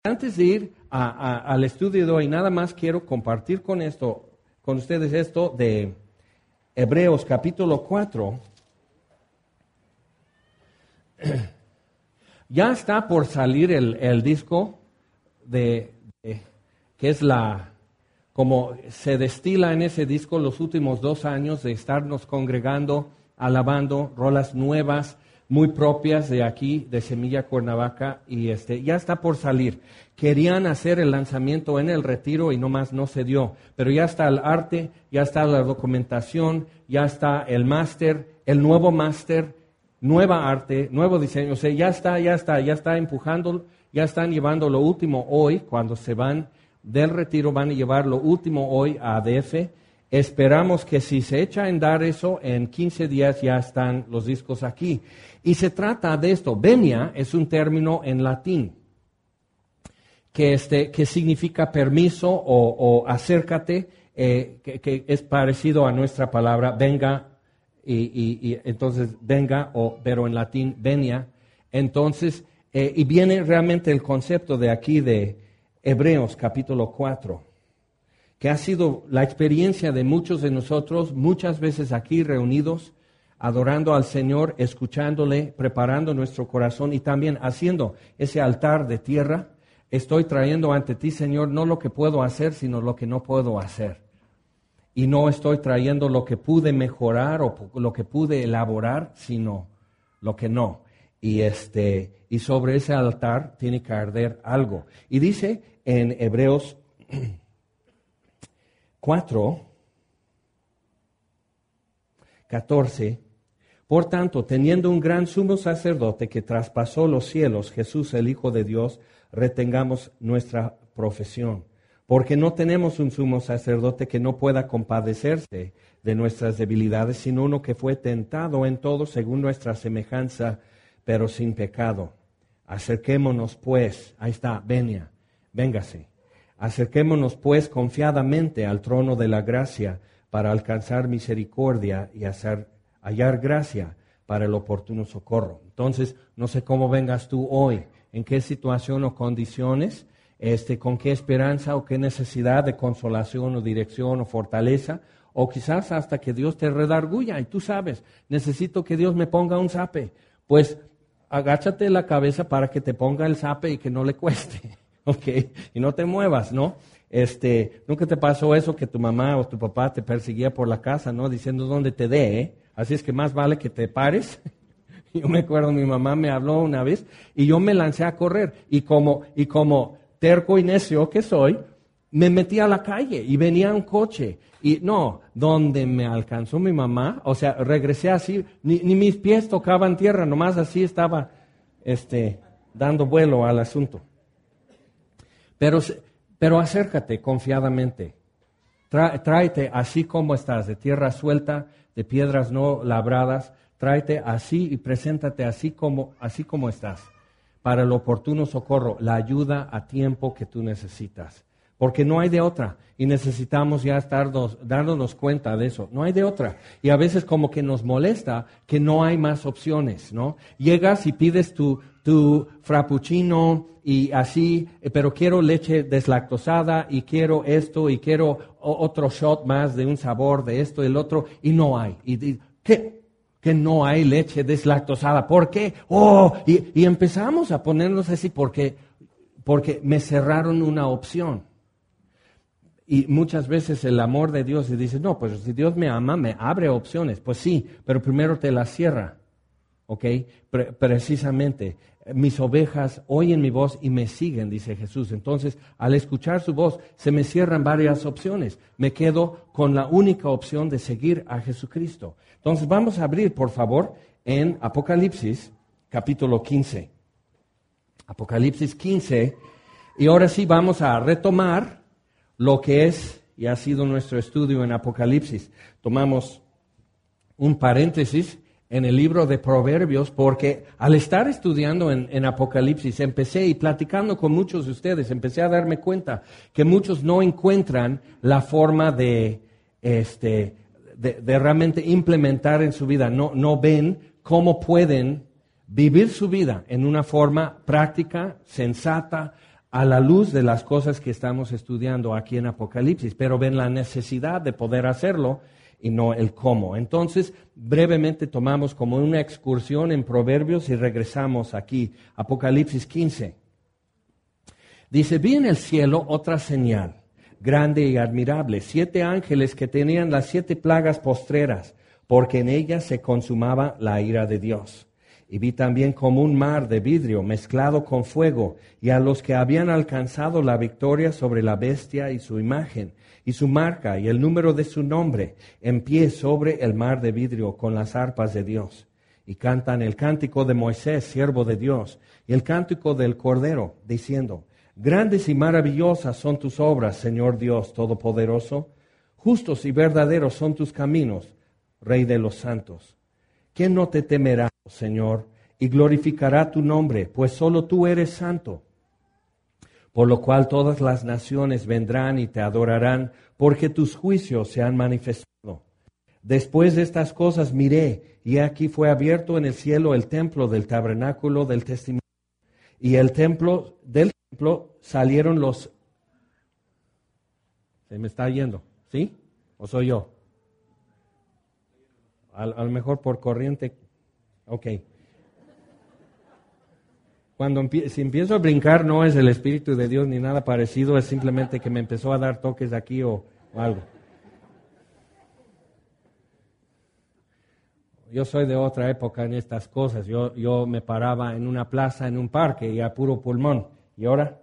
Antes de ir al estudio de hoy, nada más quiero compartir con ustedes esto de Hebreos capítulo 4. Ya está por salir el disco que es como se destila en ese disco los últimos 2 años de estarnos congregando, alabando, rolas nuevas, muy propias de aquí, de Semilla Cuernavaca, y ya está por salir. Querían hacer el lanzamiento en el retiro y nomás no se dio, pero ya está el arte, ya está la documentación, ya está el máster, el nuevo máster, nueva arte, nuevo diseño, o sea, ya está empujando, ya están llevando lo último hoy, cuando se van del retiro van a llevar lo último hoy a ADF. Esperamos que si se echa a andar eso, en 15 días ya están los discos aquí. Y se trata de esto. Venia es un término en latín que significa permiso o acércate, que es parecido a nuestra palabra venga, y entonces venga, pero en latín venia. Entonces, y viene realmente el concepto de aquí de Hebreos capítulo 4. Que ha sido la experiencia de muchos de nosotros, muchas veces aquí reunidos, adorando al Señor, escuchándole, preparando nuestro corazón y también haciendo ese altar de tierra. Estoy trayendo ante ti, Señor, no lo que puedo hacer, sino lo que no puedo hacer. Y no estoy trayendo lo que pude mejorar o lo que pude elaborar, sino lo que no. Y sobre ese altar tiene que arder algo. Y dice en Hebreos 4:14, por tanto, teniendo un gran sumo sacerdote que traspasó los cielos, Jesús el Hijo de Dios, retengamos nuestra profesión. Porque no tenemos un sumo sacerdote que no pueda compadecerse de nuestras debilidades, sino uno que fue tentado en todo según nuestra semejanza, pero sin pecado. Acerquémonos pues, ahí está, véngase. Acerquémonos pues confiadamente al trono de la gracia para alcanzar misericordia y hallar gracia para el oportuno socorro. Entonces, no sé cómo vengas tú hoy, en qué situación o condiciones, con qué esperanza o qué necesidad de consolación o dirección o fortaleza, o quizás hasta que Dios te redarguya y tú sabes, necesito que Dios me ponga un zape. Pues agáchate la cabeza para que te ponga el zape y que no le cueste. Ok, y no te muevas, ¿no? Nunca te pasó eso que tu mamá o tu papá te perseguía por la casa, ¿no? Diciendo dónde te dé, ¿eh? Así es que más vale que te pares. Yo me acuerdo, mi mamá me habló una vez y yo me lancé a correr. Y como terco y necio que soy, me metí a la calle y venía un coche. Y no, donde me alcanzó mi mamá, o sea, regresé así, ni mis pies tocaban tierra, nomás así estaba, dando vuelo al asunto. Pero acércate confiadamente. Tráete así como estás, de tierra suelta, de piedras no labradas. Tráete así y preséntate así como estás, para el oportuno socorro, la ayuda a tiempo que tú necesitas. Porque no hay de otra, y necesitamos ya estar dándonos cuenta de eso. No hay de otra. Y a veces como que nos molesta que no hay más opciones, ¿no? Llegas y pides tu frappuccino y así, pero quiero leche deslactosada y quiero esto y quiero otro shot más de un sabor de esto y el otro, y no hay. ¿Qué? Que no hay leche deslactosada. ¿Por qué? Y empezamos a ponernos así porque me cerraron una opción. Y muchas veces el amor de Dios, y dice, no, pues si Dios me ama, me abre opciones. Pues sí, pero primero te las cierra. ¿Ok? Precisamente, mis ovejas oyen mi voz y me siguen, dice Jesús. Entonces, al escuchar su voz, se me cierran varias opciones. Me quedo con la única opción de seguir a Jesucristo. Entonces, vamos a abrir, por favor, en Apocalipsis, capítulo 15. Apocalipsis 15. Y ahora sí vamos a retomar lo que es y ha sido nuestro estudio en Apocalipsis. Tomamos un paréntesis en el libro de Proverbios, porque al estar estudiando en Apocalipsis, empecé y platicando con muchos de ustedes, empecé a darme cuenta que muchos no encuentran la forma de realmente implementar en su vida, no ven cómo pueden vivir su vida en una forma práctica, sensata, a la luz de las cosas que estamos estudiando aquí en Apocalipsis, pero ven la necesidad de poder hacerlo y no el cómo. Entonces, brevemente tomamos como una excursión en Proverbios y regresamos aquí, Apocalipsis 15. Dice, vi en el cielo otra señal, grande y admirable, 7 ángeles que tenían las 7 plagas postreras, porque en ellas se consumaba la ira de Dios. Y vi también como un mar de vidrio mezclado con fuego, y a los que habían alcanzado la victoria sobre la bestia y su imagen, y su marca y el número de su nombre, en pie sobre el mar de vidrio con las arpas de Dios. Y cantan el cántico de Moisés, siervo de Dios, y el cántico del Cordero, diciendo, grandes y maravillosas son tus obras, Señor Dios Todopoderoso. Justos y verdaderos son tus caminos, Rey de los santos. ¿Quién no te temerá, Señor, y glorificará tu nombre? Pues solo tú eres santo. Por lo cual todas las naciones vendrán y te adorarán, porque tus juicios se han manifestado. Después de estas cosas miré, y aquí fue abierto en el cielo el templo del tabernáculo del testimonio. Y del templo salieron los... Se me está yendo, ¿sí? ¿O soy yo? A lo mejor por corriente. Ok. Si empiezo a brincar, no es el Espíritu de Dios ni nada parecido, es simplemente que me empezó a dar toques aquí o algo. Yo soy de otra época en estas cosas. Yo me paraba en una plaza, en un parque, y a puro pulmón. Y ahora,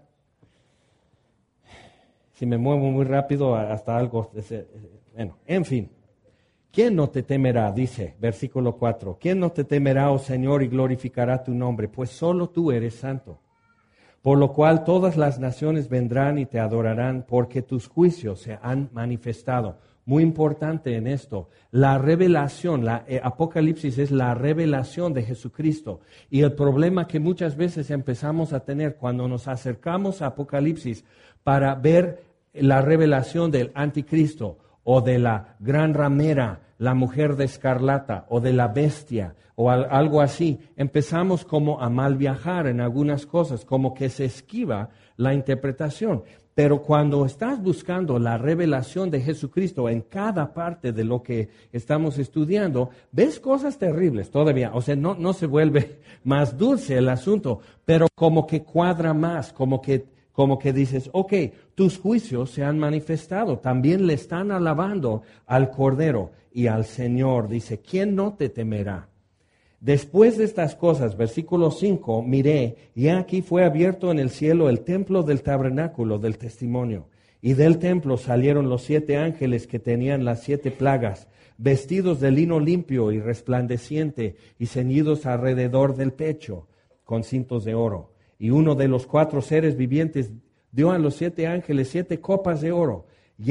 si me muevo muy rápido, hasta algo... Bueno, en fin. ¿Quién no te temerá? Dice, versículo 4. ¿Quién no te temerá, oh Señor, y glorificará tu nombre? Pues solo tú eres santo. Por lo cual todas las naciones vendrán y te adorarán, porque tus juicios se han manifestado. Muy importante en esto, la revelación, Apocalipsis es la revelación de Jesucristo. Y el problema que muchas veces empezamos a tener cuando nos acercamos a Apocalipsis para ver la revelación del anticristo, o de la gran ramera, la mujer de escarlata, o de la bestia, o algo así. Empezamos como a mal viajar en algunas cosas, como que se esquiva la interpretación. Pero cuando estás buscando la revelación de Jesucristo en cada parte de lo que estamos estudiando, ves cosas terribles todavía. O sea, no se vuelve más dulce el asunto, pero como que cuadra más, como que dices, ok, tus juicios se han manifestado, también le están alabando al Cordero y al Señor. Dice, ¿quién no te temerá? Después de estas cosas, versículo 5, miré, y aquí fue abierto en el cielo el templo del tabernáculo del testimonio. Y del templo salieron los 7 ángeles que tenían las 7 plagas, vestidos de lino limpio y resplandeciente, y ceñidos alrededor del pecho con cintos de oro. Y uno de los 4 seres vivientes dio a los 7 ángeles 7 copas de oro,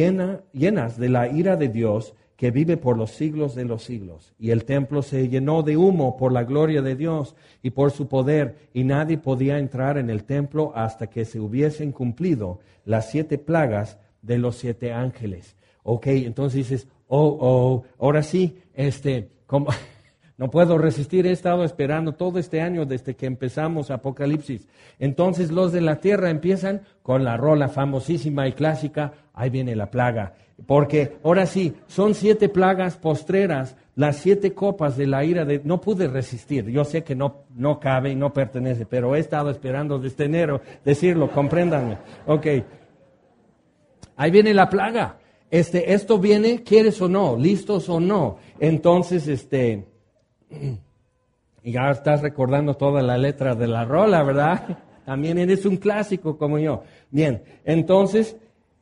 llenas de la ira de Dios, que vive por los siglos de los siglos. Y el templo se llenó de humo por la gloria de Dios y por su poder, y nadie podía entrar en el templo hasta que se hubiesen cumplido las 7 plagas de los 7 ángeles. Ok, entonces dices, ahora sí, como... No puedo resistir, he estado esperando todo este año desde que empezamos Apocalipsis. Entonces los de la tierra empiezan con la rola famosísima y clásica, ahí viene la plaga. Porque ahora sí, son 7 plagas postreras, las 7 copas de la ira de... No pude resistir, yo sé que no cabe y no pertenece, pero he estado esperando desde enero decirlo, compréndanme. Ok, ahí viene la plaga. Esto viene, quieres o no, listos o no. Entonces, y ya estás recordando toda la letra de la rola, ¿verdad? También eres un clásico como yo. Bien, entonces,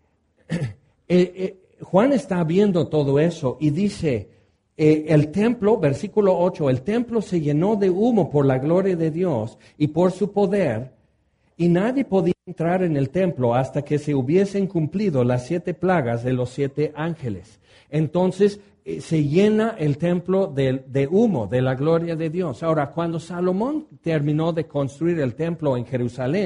Juan está viendo todo eso y dice, el templo, versículo 8, el templo se llenó de humo por la gloria de Dios y por su poder, y nadie podía entrar en el templo hasta que se hubiesen cumplido las 7 plagas de los 7 ángeles. Entonces, se llena el templo de humo, de la gloria de Dios. Ahora, cuando Salomón terminó de construir el templo en Jerusalén,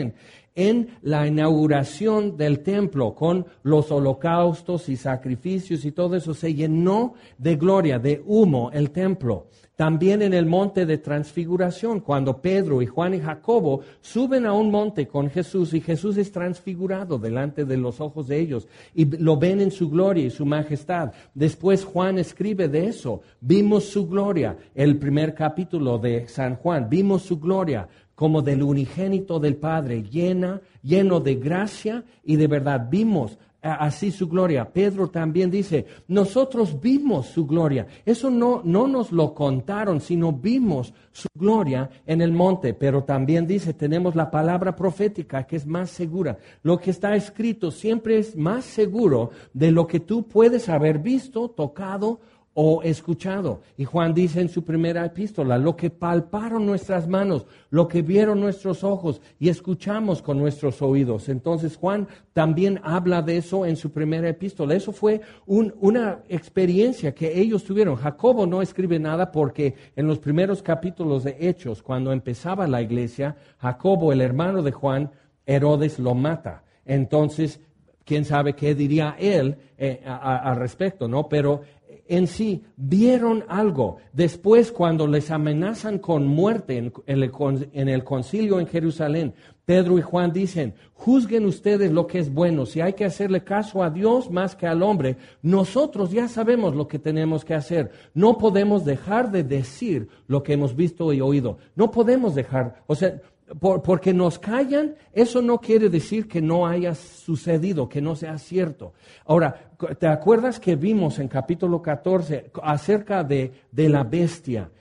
en la inauguración del templo con los holocaustos y sacrificios y todo eso. Se llenó de gloria, de humo el templo. También en el monte de transfiguración, cuando Pedro y Juan y Jacobo suben a un monte con Jesús y Jesús es transfigurado delante de los ojos de ellos y lo ven en su gloria y su majestad. Después Juan escribe de eso. Vimos su gloria, el primer capítulo de San Juan. Vimos su gloria como del unigénito del Padre, lleno de gracia y de verdad. Vimos así su gloria. Pedro también dice, nosotros vimos su gloria. Eso no nos lo contaron, sino vimos su gloria en el monte. Pero también dice, tenemos la palabra profética que es más segura. Lo que está escrito siempre es más seguro de lo que tú puedes haber visto, tocado o escuchado. Y Juan dice en su primera epístola, lo que palparon nuestras manos, lo que vieron nuestros ojos y escuchamos con nuestros oídos. Entonces Juan también habla de eso en su primera epístola. Eso fue una experiencia que ellos tuvieron. Jacobo no escribe nada porque en los primeros capítulos de Hechos, cuando empezaba la iglesia, Jacobo, el hermano de Juan, Herodes lo mata. Entonces, quién sabe qué diría él al respecto, ¿no? Pero en sí vieron algo. Después, cuando les amenazan con muerte en el concilio en Jerusalén, Pedro y Juan dicen, juzguen ustedes lo que es bueno. Si hay que hacerle caso a Dios más que al hombre, nosotros ya sabemos lo que tenemos que hacer. No podemos dejar de decir lo que hemos visto y oído. No podemos dejar, porque nos callan, eso no quiere decir que no haya sucedido, que no sea cierto. Ahora, ¿te acuerdas que vimos en capítulo 14 acerca de la bestia?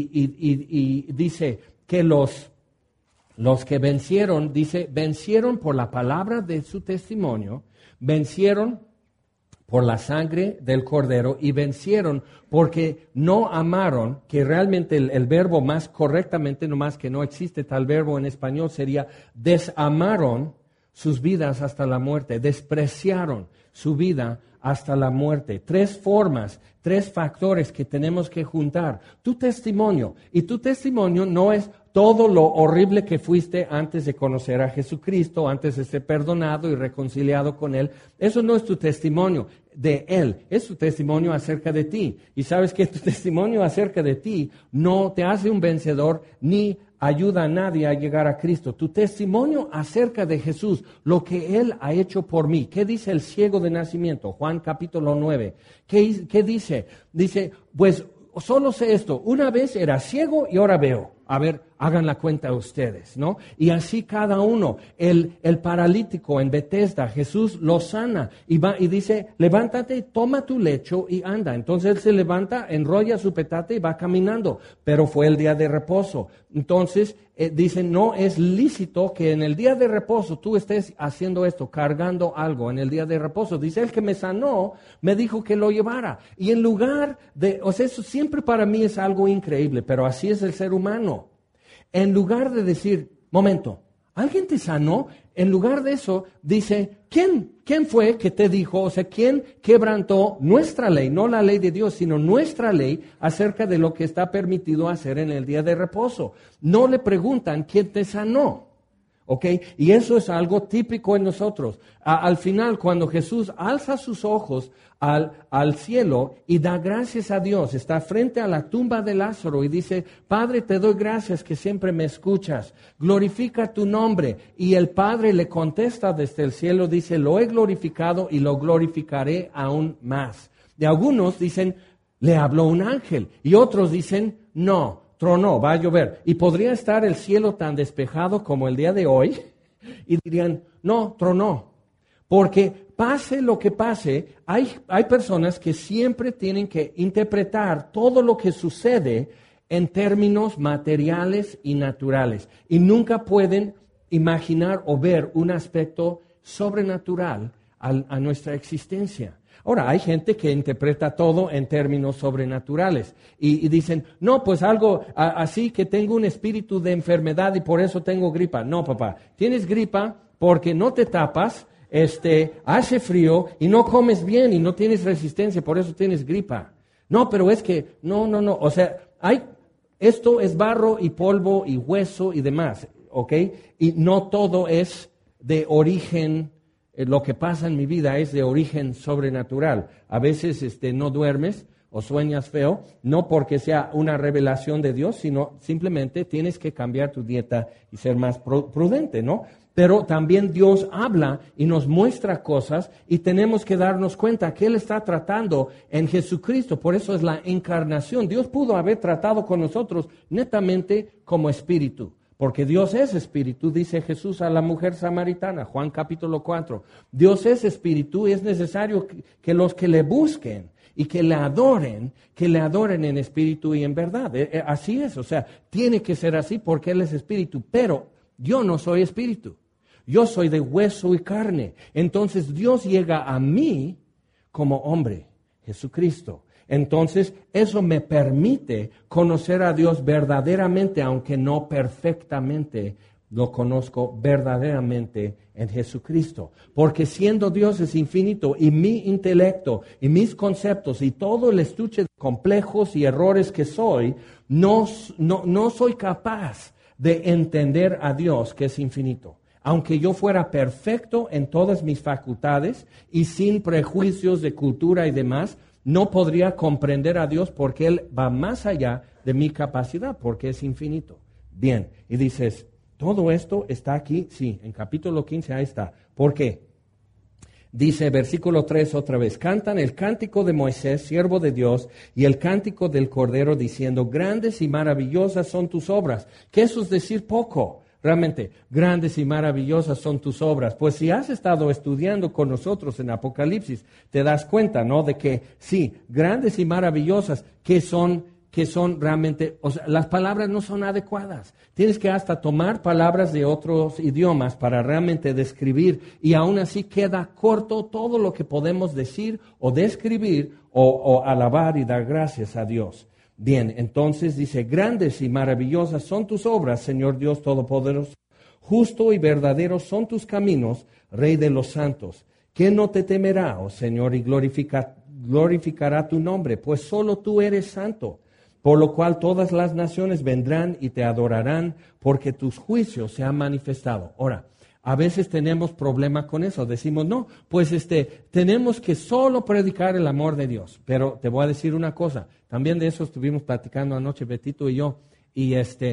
Y dice que los que vencieron, vencieron por la palabra de su testimonio, vencieron por la sangre del Cordero y vencieron porque no amaron, que realmente el verbo más correctamente, nomás que no existe tal verbo en español, sería desamaron sus vidas hasta la muerte, despreciaron su vida hasta la muerte. 3 formas, 3 factores que tenemos que juntar. Tu testimonio, y tu testimonio no es todo lo horrible que fuiste antes de conocer a Jesucristo, antes de ser perdonado y reconciliado con Él. Eso no es tu testimonio de Él, es tu testimonio acerca de ti. Y sabes que tu testimonio acerca de ti no te hace un vencedor ni ayuda a nadie a llegar a Cristo. Tu testimonio acerca de Jesús, lo que Él ha hecho por mí. ¿Qué dice el ciego de nacimiento? Juan capítulo 9. ¿Qué dice? Dice, pues solo sé esto, una vez era ciego y ahora veo. A ver, hagan la cuenta ustedes, ¿no? Y así cada uno. El paralítico en Betesda, Jesús lo sana y dice, levántate, toma tu lecho y anda. Entonces él se levanta, enrolla su petate y va caminando. Pero fue el día de reposo. Entonces dice, no es lícito que en el día de reposo tú estés haciendo esto, cargando algo en el día de reposo. Dice, el que me sanó me dijo que lo llevara. Y en lugar de, eso siempre para mí es algo increíble, pero así es el ser humano. En lugar de decir, momento, ¿alguien te sanó? En lugar de eso, dice, ¿quién fue que te dijo? ¿Quién quebrantó nuestra ley? No la ley de Dios, sino nuestra ley acerca de lo que está permitido hacer en el día de reposo. No le preguntan quién te sanó. ¿Ok? Y eso es algo típico en nosotros. Al final, cuando Jesús alza sus ojos al cielo y da gracias a Dios, está frente a la tumba de Lázaro y dice, Padre, te doy gracias que siempre me escuchas, glorifica tu nombre. Y el Padre le contesta desde el cielo, dice, lo he glorificado y lo glorificaré aún más. De algunos dicen, le habló un ángel, y otros dicen, no, tronó, va a llover. Y podría estar el cielo tan despejado como el día de hoy y dirían, no, tronó. Porque pase lo que pase, hay personas que siempre tienen que interpretar todo lo que sucede en términos materiales y naturales. Y nunca pueden imaginar o ver un aspecto sobrenatural a nuestra existencia. Ahora, hay gente que interpreta todo en términos sobrenaturales y dicen, no, pues algo así que tengo un espíritu de enfermedad y por eso tengo gripa. No, papá, tienes gripa porque no te tapas, hace frío y no comes bien y no tienes resistencia, por eso tienes gripa. No, pero es que, no. Esto es barro y polvo y hueso y demás, ¿ok? Y no todo es de origen, lo que pasa en mi vida es de origen sobrenatural. A veces no duermes o sueñas feo, no porque sea una revelación de Dios, sino simplemente tienes que cambiar tu dieta y ser más prudente, ¿no? Pero también Dios habla y nos muestra cosas y tenemos que darnos cuenta que Él está tratando en Jesucristo. Por eso es la encarnación. Dios pudo haber tratado con nosotros netamente como espíritu, porque Dios es espíritu, dice Jesús a la mujer samaritana, Juan capítulo 4. Dios es espíritu y es necesario que los que le busquen y que le adoren en espíritu y en verdad. Así es, o sea, tiene que ser así porque Él es espíritu, pero yo no soy espíritu. Yo soy de hueso y carne. Entonces Dios llega a mí como hombre, Jesucristo. Entonces eso me permite conocer a Dios verdaderamente, aunque no perfectamente. Lo conozco verdaderamente en Jesucristo. Porque siendo Dios es infinito y mi intelecto y mis conceptos y todo el estuche de complejos y errores que soy, no soy capaz de entender a Dios que es infinito. Aunque yo fuera perfecto en todas mis facultades y sin prejuicios de cultura y demás, no podría comprender a Dios porque Él va más allá de mi capacidad, porque es infinito. Bien, y dices, ¿todo esto está aquí? Sí, en capítulo 15 ahí está. ¿Por qué? Dice versículo 3 otra vez, cantan el cántico de Moisés, siervo de Dios, y el cántico del Cordero, diciendo, grandes y maravillosas son tus obras. Que eso es decir poco. Realmente, grandes y maravillosas son tus obras. Pues si has estado estudiando con nosotros en Apocalipsis, te das cuenta, ¿no? De que sí, grandes y maravillosas, que son realmente, o sea, las palabras no son adecuadas. Tienes que hasta tomar palabras de otros idiomas para realmente describir y aún así queda corto todo lo que podemos decir o describir o alabar y dar gracias a Dios. Bien, entonces dice, grandes y maravillosas son tus obras, Señor Dios Todopoderoso. Justo y verdadero son tus caminos, Rey de los santos. ¿Quién no te temerá, oh Señor, y glorificará tu nombre? Pues solo tú eres santo. Por lo cual todas las naciones vendrán y te adorarán, porque tus juicios se han manifestado. Ahora, a veces tenemos problema con eso. Decimos, no, pues tenemos que solo predicar el amor de Dios. Pero te voy a decir una cosa. También de eso estuvimos platicando anoche, Betito y yo. Y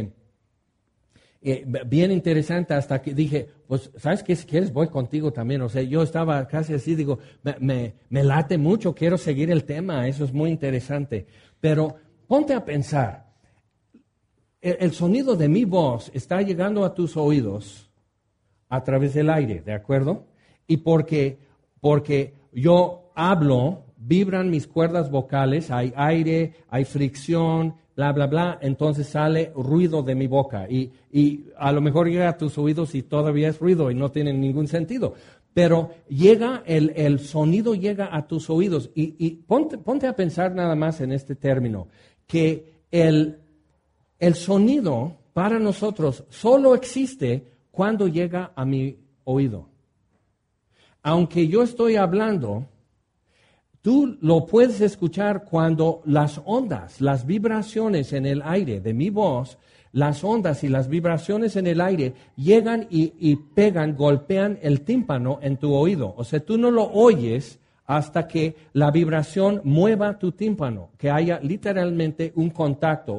bien interesante hasta que dije, pues, ¿sabes qué? Si quieres voy contigo también. O sea, yo estaba casi así, digo, me late mucho, quiero seguir el tema. Eso es muy interesante. Pero ponte a pensar. El sonido de mi voz está llegando a tus oídos a través del aire, ¿de acuerdo? Y porque yo hablo, vibran mis cuerdas vocales, hay aire, hay fricción, bla, bla, bla, entonces sale ruido de mi boca. Y a lo mejor llega a tus oídos y todavía es ruido y no tiene ningún sentido. Pero llega, el sonido llega a tus oídos. Y ponte a pensar nada más en este término, que el sonido para nosotros solo existe cuando llega a mi oído. Aunque yo estoy hablando, tú lo puedes escuchar cuando las ondas, las vibraciones en el aire de mi voz, las ondas y las vibraciones en el aire llegan y pegan, golpean el tímpano en tu oído. O sea, tú no lo oyes hasta que la vibración mueva tu tímpano, que haya literalmente un contacto,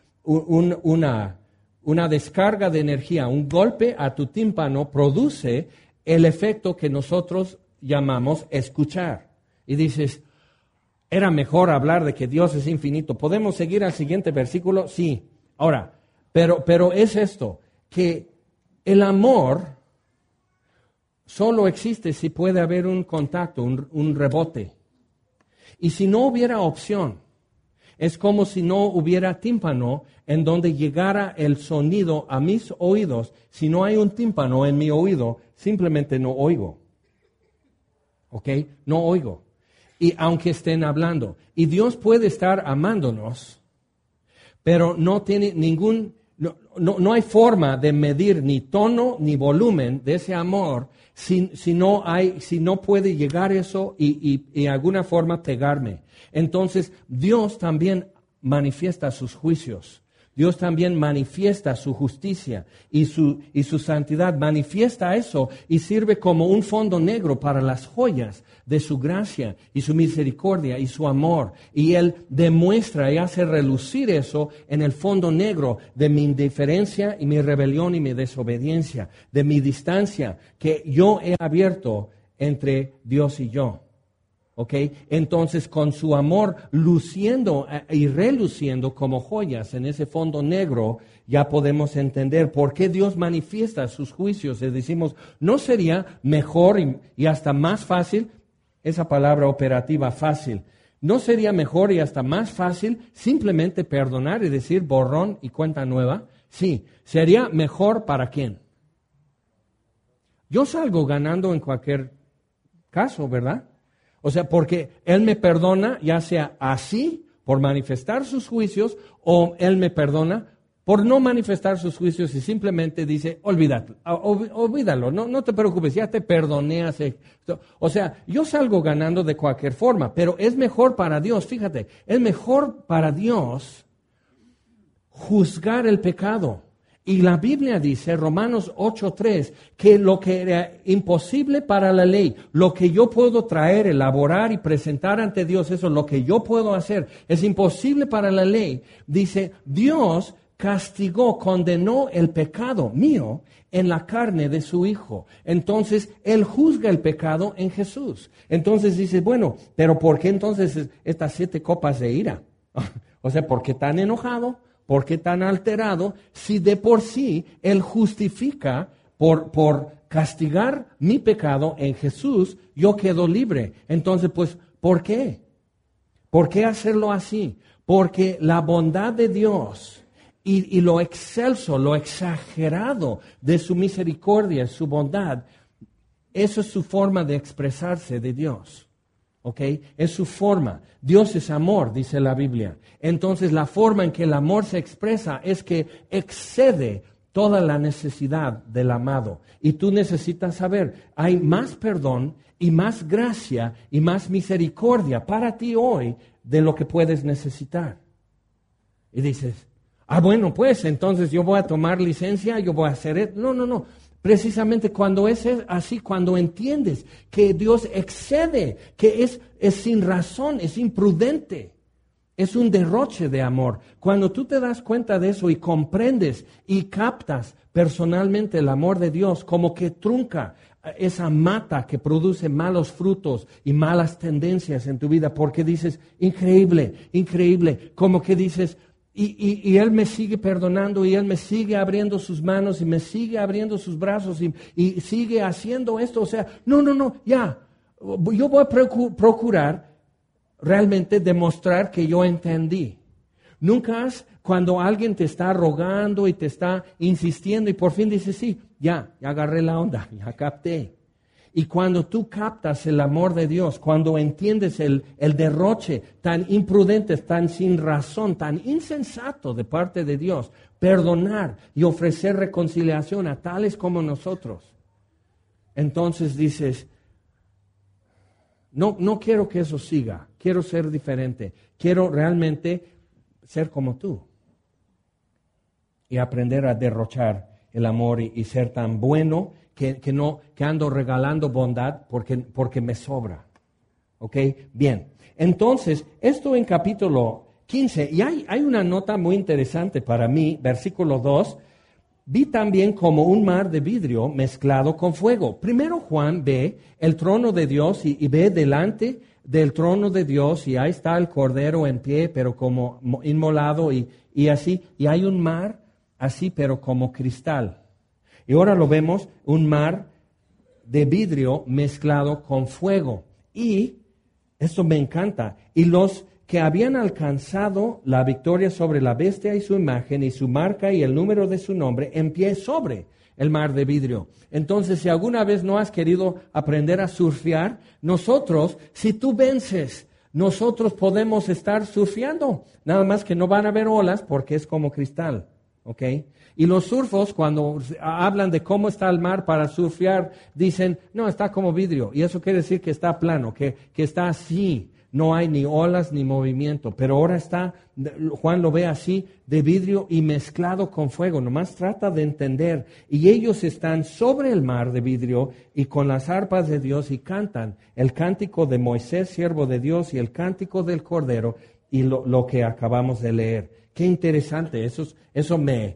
una descarga de energía, un golpe a tu tímpano produce el efecto que nosotros llamamos escuchar. Y dices, era mejor hablar de que Dios es infinito. ¿Podemos seguir al siguiente versículo? Sí. Ahora, pero es esto, que el amor solo existe si puede haber un contacto, un rebote. Y si no hubiera opción, es como si no hubiera tímpano en donde llegara el sonido a mis oídos. Si no hay un tímpano en mi oído, simplemente no oigo. ¿Ok? No oigo. Y aunque estén hablando. Y Dios puede estar amándonos, pero no tiene no hay forma de medir ni tono ni volumen de ese amor si no puede llegar eso y de alguna forma pegarme. Entonces, Dios también manifiesta sus juicios. Dios también manifiesta su justicia y su santidad, manifiesta eso y sirve como un fondo negro para las joyas de su gracia y su misericordia y su amor. Y Él demuestra y hace relucir eso en el fondo negro de mi indiferencia y mi rebelión y mi desobediencia, de mi distancia que yo he abierto entre Dios y yo. ¿Ok? Entonces, con su amor luciendo y reluciendo como joyas en ese fondo negro, ya podemos entender por qué Dios manifiesta sus juicios. Y decimos, ¿no sería mejor y hasta más fácil, esa palabra operativa fácil, no sería mejor y hasta más fácil simplemente perdonar y decir borrón y cuenta nueva? Sí, sería mejor ¿para quién? Yo salgo ganando en cualquier caso, ¿verdad? O sea, porque Él me perdona, ya sea así, por manifestar sus juicios, o Él me perdona por no manifestar sus juicios y simplemente dice, olvídalo, no te preocupes, ya te perdoné hace... O sea, yo salgo ganando de cualquier forma, pero es mejor para Dios, fíjate, es mejor para Dios juzgar el pecado. Y la Biblia dice, Romanos 8:3, que lo que era imposible para la ley, lo que yo puedo traer, elaborar y presentar ante Dios, eso es lo que yo puedo hacer, es imposible para la ley. Dice, Dios castigó, condenó el pecado mío en la carne de su Hijo. Entonces, Él juzga el pecado en Jesús. Entonces dice, bueno, pero ¿por qué entonces estas 7 copas de ira? O sea, ¿por qué tan enojado? ¿Por qué tan alterado? Si de por sí Él justifica por castigar mi pecado en Jesús, yo quedo libre. Entonces, pues, ¿por qué? ¿Por qué hacerlo así? Porque la bondad de Dios y lo excelso, lo exagerado de su misericordia, su bondad, eso es su forma de expresarse de Dios. ¿Ok? Es su forma. Dios es amor, dice la Biblia. Entonces la forma en que el amor se expresa es que excede toda la necesidad del amado. Y tú necesitas saber, hay más perdón y más gracia y más misericordia para ti hoy de lo que puedes necesitar. Y dices, bueno, pues entonces yo voy a tomar licencia, yo voy a hacer esto. No. Precisamente cuando es así, cuando entiendes que Dios excede, que es sin razón, es imprudente, es un derroche de amor. Cuando tú te das cuenta de eso y comprendes y captas personalmente el amor de Dios, como que trunca esa mata que produce malos frutos y malas tendencias en tu vida, porque dices, increíble, como que dices, y Él me sigue perdonando y Él me sigue abriendo sus manos y me sigue abriendo sus brazos y sigue haciendo esto. O sea, no, ya. Yo voy a procurar realmente demostrar que yo entendí. Nunca cuando alguien te está rogando y te está insistiendo y por fin dices, sí, ya agarré la onda, ya capté. Y cuando tú captas el amor de Dios, cuando entiendes el derroche tan imprudente, tan sin razón, tan insensato de parte de Dios, perdonar y ofrecer reconciliación a tales como nosotros, entonces dices, no quiero que eso siga, quiero ser diferente, quiero realmente ser como tú y aprender a derrochar el amor y ser tan bueno que ando regalando bondad porque me sobra. ¿Ok? Bien. Entonces, esto en capítulo 15, y hay una nota muy interesante para mí, versículo 2, vi también como un mar de vidrio mezclado con fuego. Primero Juan ve el trono de Dios y ve delante del trono de Dios y ahí está el Cordero en pie, pero como inmolado y así, y hay un mar así, pero como cristal. Y ahora lo vemos, un mar de vidrio mezclado con fuego. Y, esto me encanta, y los que habían alcanzado la victoria sobre la bestia y su imagen y su marca y el número de su nombre, en pie sobre el mar de vidrio. Entonces, si alguna vez no has querido aprender a surfear, nosotros, si tú vences, nosotros podemos estar surfeando. Nada más que no van a haber olas porque es como cristal. ¿Ok? Y los surfos, cuando hablan de cómo está el mar para surfear, dicen, no, está como vidrio. Y eso quiere decir que está plano, que está así, no hay ni olas ni movimiento, pero ahora está, Juan lo ve así, de vidrio y mezclado con fuego, nomás trata de entender, y ellos están sobre el mar de vidrio y con las arpas de Dios y cantan el cántico de Moisés, siervo de Dios, y el cántico del Cordero, y lo que acabamos de leer. Qué interesante, eso me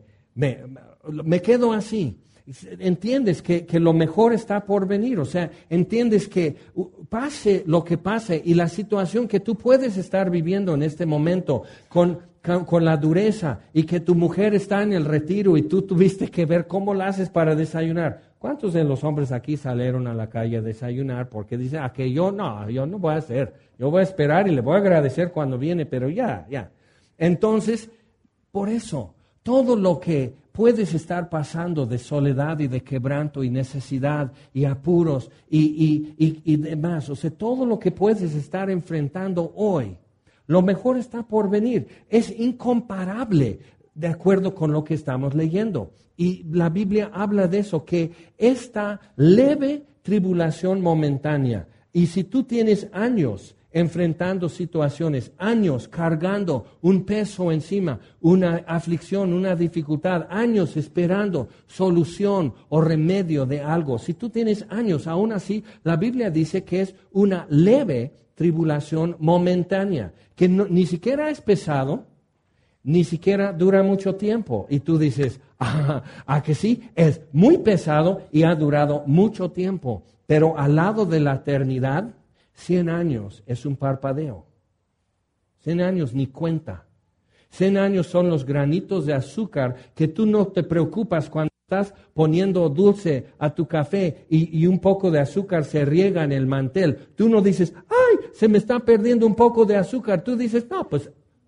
quedo así. Entiendes que lo mejor está por venir, o sea, entiendes que pase lo que pase y la situación que tú puedes estar viviendo en este momento con la dureza y que tu mujer está en el retiro y tú tuviste que ver cómo la haces para desayunar. ¿Cuántos de los hombres aquí salieron a la calle a desayunar porque dicen, que yo no voy a hacer, yo voy a esperar y le voy a agradecer cuando viene, pero ya. Entonces, por eso, todo lo que puedes estar pasando de soledad y de quebranto y necesidad y apuros y demás, o sea, todo lo que puedes estar enfrentando hoy, lo mejor está por venir. Es incomparable de acuerdo con lo que estamos leyendo. Y la Biblia habla de eso, que esta leve tribulación momentánea, y si tú tienes años enfrentando situaciones, años cargando un peso encima, una aflicción, una dificultad, años esperando solución o remedio de algo. Si tú tienes años, aún así, la Biblia dice que es una leve tribulación momentánea, que ni siquiera es pesado, ni siquiera dura mucho tiempo. Y tú dices, que sí, es muy pesado y ha durado mucho tiempo, pero al lado de la eternidad, 100 años es un parpadeo. 100 años ni cuenta. 100 años son los granitos de azúcar que tú no te preocupas cuando estás poniendo dulce a tu café y un poco de azúcar se riega en el mantel. Tú no dices, ¡ay, se me está perdiendo un poco de azúcar! Tú dices, no, pues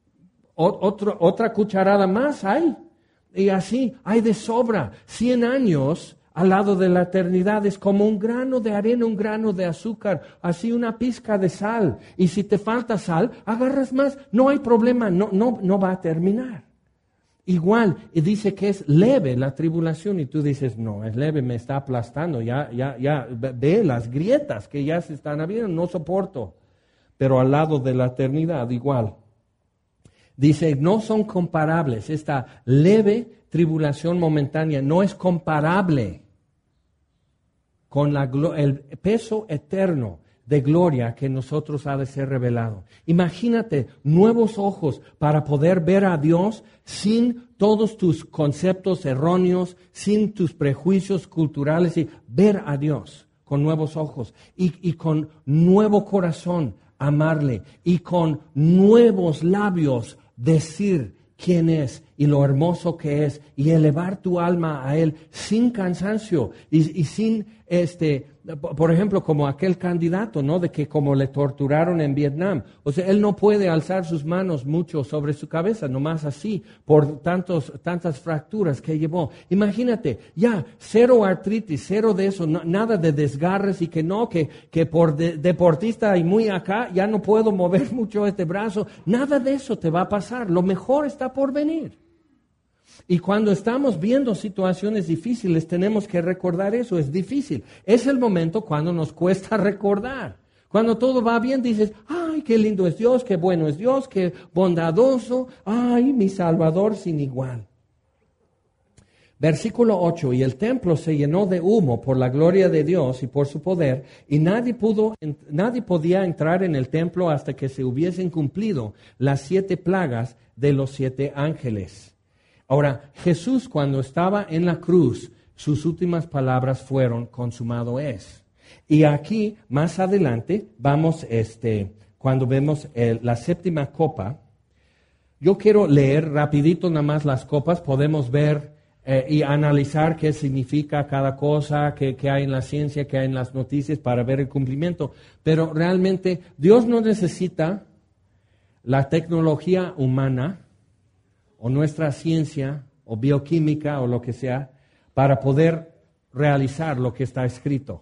otra cucharada más hay. Y así hay de sobra. 100 años al lado de la eternidad es como un grano de arena, un grano de azúcar, así una pizca de sal. Y si te falta sal, agarras más. No hay problema, no va a terminar. Igual, y dice que es leve la tribulación y tú dices, no, es leve, me está aplastando. Ya, ve las grietas que ya se están abriendo, no soporto. Pero al lado de la eternidad, igual. Dice, no son comparables. Esta leve tribulación momentánea no es comparable con el peso eterno de gloria que en nosotros ha de ser revelado. Imagínate nuevos ojos para poder ver a Dios sin todos tus conceptos erróneos, sin tus prejuicios culturales, y ver a Dios con nuevos ojos y con nuevo corazón amarle y con nuevos labios decir quién es y lo hermoso que es y elevar tu alma a Él sin cansancio y sin por ejemplo, como aquel candidato, ¿no? De que como le torturaron en Vietnam. O sea, él no puede alzar sus manos mucho sobre su cabeza, nomás así, por tantas fracturas que llevó. Imagínate, ya, cero artritis, cero de eso, nada de desgarres y que por deportista y muy acá, ya no puedo mover mucho este brazo. Nada de eso te va a pasar. Lo mejor está por venir. Y cuando estamos viendo situaciones difíciles, tenemos que recordar eso, es difícil. Es el momento cuando nos cuesta recordar. Cuando todo va bien, dices, ¡ay, qué lindo es Dios, qué bueno es Dios, qué bondadoso! ¡Ay, mi Salvador sin igual! Versículo 8, y el templo se llenó de humo por la gloria de Dios y por su poder, y nadie podía entrar en el templo hasta que se hubiesen cumplido las 7 plagas de los 7 ángeles. Ahora, Jesús cuando estaba en la cruz, sus últimas palabras fueron, consumado es. Y aquí, más adelante, vamos, cuando vemos la 7ª copa, yo quiero leer rapidito nada más las copas, podemos ver y analizar qué significa cada cosa, qué hay en la ciencia, qué hay en las noticias para ver el cumplimiento. Pero realmente Dios no necesita la tecnología humana o nuestra ciencia, o bioquímica, o lo que sea, para poder realizar lo que está escrito.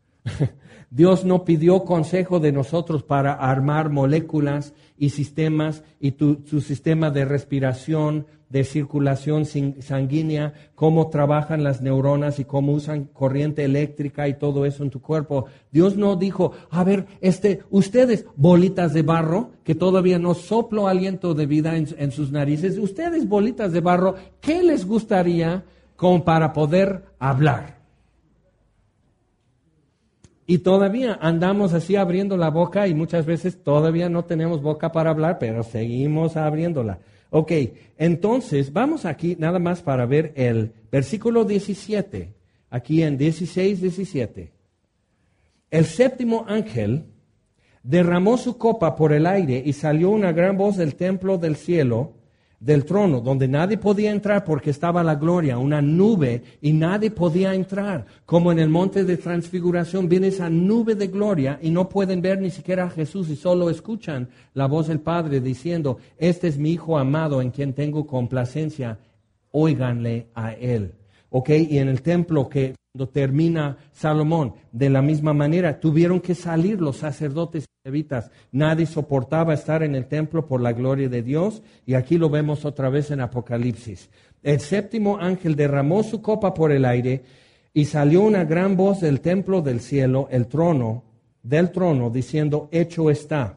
Dios no pidió consejo de nosotros para armar moléculas y sistemas, y tu sistema de respiración, de circulación sanguínea, cómo trabajan las neuronas y cómo usan corriente eléctrica y todo eso en tu cuerpo. Dios no dijo, a ver, ustedes bolitas de barro, que todavía no soplo aliento de vida en sus narices, ustedes bolitas de barro, ¿qué les gustaría como para poder hablar? Y todavía andamos así abriendo la boca y muchas veces todavía no tenemos boca para hablar, pero seguimos abriéndola. Ok, entonces vamos aquí nada más para ver el versículo 17, aquí en 16:17. El séptimo ángel derramó su copa por el aire y salió una gran voz del templo del cielo, del trono, donde nadie podía entrar porque estaba la gloria, una nube, y nadie podía entrar. Como en el monte de transfiguración viene esa nube de gloria y no pueden ver ni siquiera a Jesús y solo escuchan la voz del Padre diciendo, este es mi Hijo amado en quien tengo complacencia, óiganle a él. Ok, y en el templo que cuando termina Salomón, de la misma manera, tuvieron que salir los sacerdotes y levitas. Nadie soportaba estar en el templo por la gloria de Dios, y aquí lo vemos otra vez en Apocalipsis. El séptimo ángel derramó su copa por el aire, y salió una gran voz del templo del cielo, del trono, diciendo, hecho está.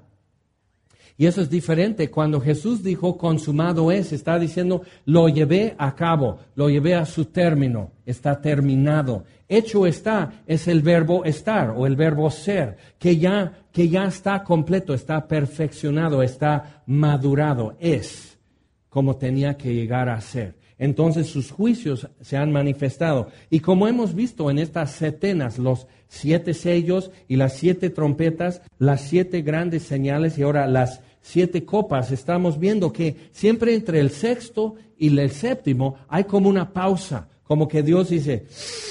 Y eso es diferente. Cuando Jesús dijo, consumado es, está diciendo, lo llevé a cabo, lo llevé a su término, está terminado. Hecho está es el verbo estar o el verbo ser, que ya está completo, está perfeccionado, está madurado, es como tenía que llegar a ser. Entonces sus juicios se han manifestado. Y como hemos visto en estas setenas, los 7 sellos y las 7 trompetas, las 7 grandes señales y ahora las 7 copas, estamos viendo que siempre entre el sexto y el séptimo hay como una pausa, como que Dios dice,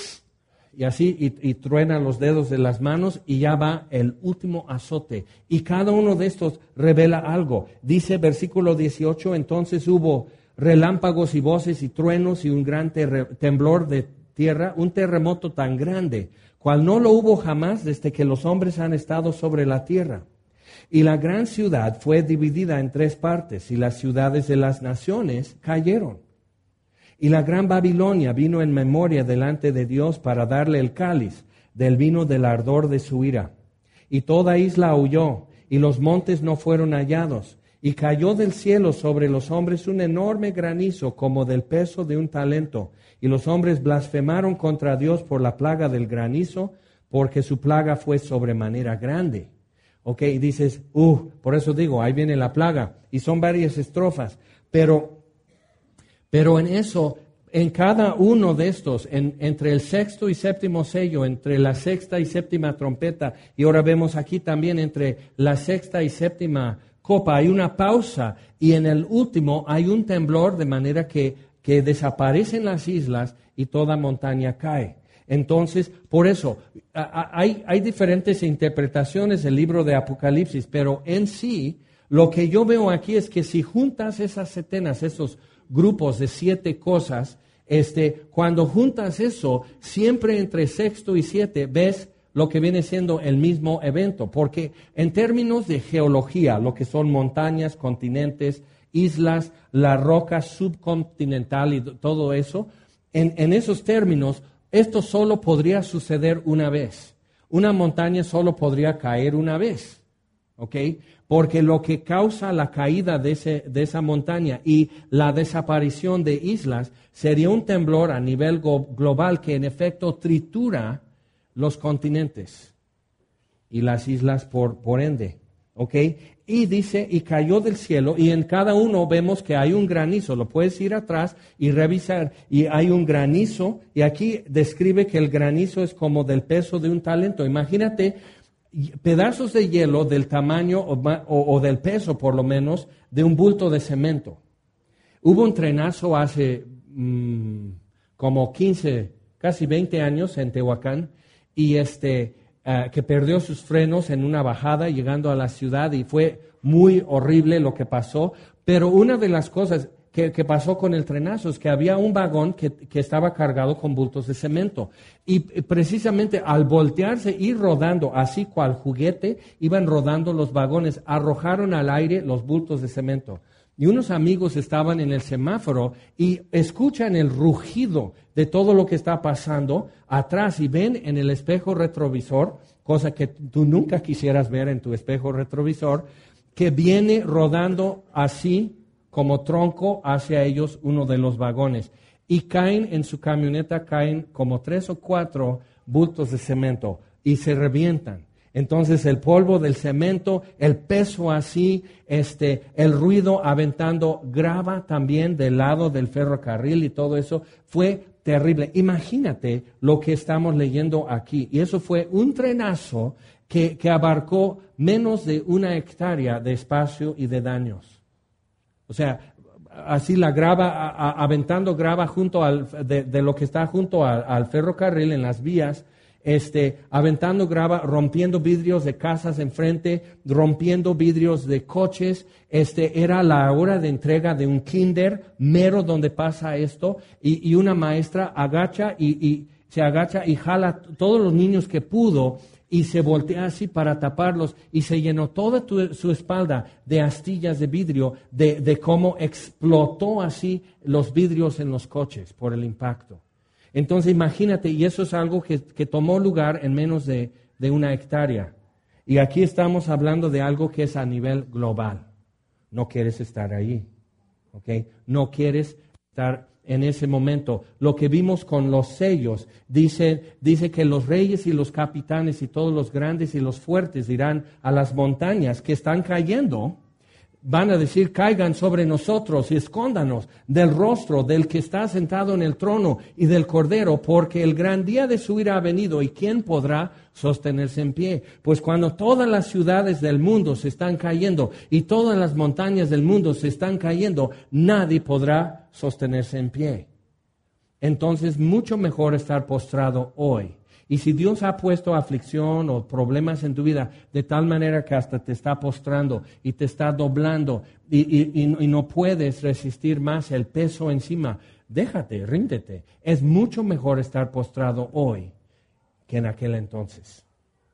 y así, y truena los dedos de las manos y ya va el último azote. Y cada uno de estos revela algo. Dice versículo 18, entonces hubo relámpagos y voces y truenos y un gran temblor de tierra, un terremoto tan grande, cual no lo hubo jamás desde que los hombres han estado sobre la tierra. Y la gran ciudad fue dividida en 3 partes, y las ciudades de las naciones cayeron. Y la gran Babilonia vino en memoria delante de Dios para darle el cáliz del vino del ardor de su ira. Y toda isla huyó, y los montes no fueron hallados. Y cayó del cielo sobre los hombres un enorme granizo como del peso de un talento. Y los hombres blasfemaron contra Dios por la plaga del granizo, porque su plaga fue sobremanera grande. Ok, y dices, por eso digo, ahí viene la plaga. Y son varias estrofas. Pero en eso, en cada uno de estos, entre el sexto y séptimo sello, entre la sexta y séptima trompeta, y ahora vemos aquí también entre la sexta y séptima copa, hay una pausa, y en el último hay un temblor de manera que desaparecen las islas y toda montaña cae. Entonces, por eso, hay diferentes interpretaciones del libro de Apocalipsis, pero en sí, lo que yo veo aquí es que si juntas esas setenas, esos grupos de 7 cosas, cuando juntas eso, siempre entre sexto y 7 ves lo que viene siendo el mismo evento, porque en términos de geología, lo que son montañas, continentes, islas, la roca subcontinental y todo eso, en esos términos, esto solo podría suceder una vez. Una montaña solo podría caer una vez, ¿ok? Porque lo que causa la caída de esa montaña y la desaparición de islas sería un temblor a nivel global que en efecto tritura los continentes y las islas por ende, ¿ok? Y dice, y cayó del cielo, y en cada uno vemos que hay un granizo, lo puedes ir atrás y revisar, y hay un granizo, y aquí describe que el granizo es como del peso de un talento. Imagínate pedazos de hielo del tamaño o del peso, por lo menos, de un bulto de cemento. Hubo un trenazo hace como 15, casi 20 años en Tehuacán, y que perdió sus frenos en una bajada llegando a la ciudad y fue muy horrible lo que pasó. Pero una de las cosas que pasó con el trenazo es que había un vagón que estaba cargado con bultos de cemento. Y precisamente al voltearse y rodando, así cual juguete, iban rodando los vagones, arrojaron al aire los bultos de cemento. Y unos amigos estaban en el semáforo y escuchan el rugido de todo lo que está pasando atrás y ven en el espejo retrovisor, cosa que tú nunca quisieras ver en tu espejo retrovisor, que viene rodando así como tronco hacia ellos uno de los vagones. Y caen en su camioneta, caen como 3 o 4 bultos de cemento y se revientan. Entonces el polvo del cemento, el peso así, el ruido aventando grava también del lado del ferrocarril y todo eso, fue terrible. Imagínate lo que estamos leyendo aquí. Y eso fue un trenazo que abarcó menos de 1 hectárea de espacio y de daños. O sea, así la grava, aventando grava junto de lo que está junto al ferrocarril en las vías, aventando grava, rompiendo vidrios de casas enfrente, rompiendo vidrios de coches. Era la hora de entrega de un kinder mero donde pasa esto, y una maestra se agacha y jala todos los niños que pudo y se voltea así para taparlos y se llenó toda su espalda de astillas de vidrio de cómo explotó así los vidrios en los coches por el impacto. Entonces imagínate, y eso es algo que tomó lugar en menos de 1 hectárea. Y aquí estamos hablando de algo que es a nivel global. No quieres estar ahí, ¿ok? No quieres estar en ese momento. Lo que vimos con los sellos, dice que los reyes y los capitanes y todos los grandes y los fuertes dirán a las montañas que están cayendo, van a decir, caigan sobre nosotros y escóndanos del rostro del que está sentado en el trono y del Cordero, porque el gran día de su ira ha venido, y ¿quién podrá sostenerse en pie? Pues cuando todas las ciudades del mundo se están cayendo y todas las montañas del mundo se están cayendo, nadie podrá sostenerse en pie. Entonces, mucho mejor estar postrado hoy. Y si Dios ha puesto aflicción o problemas en tu vida de tal manera que hasta te está postrando y te está doblando y no puedes resistir más el peso encima, déjate, ríndete. Es mucho mejor estar postrado hoy que en aquel entonces.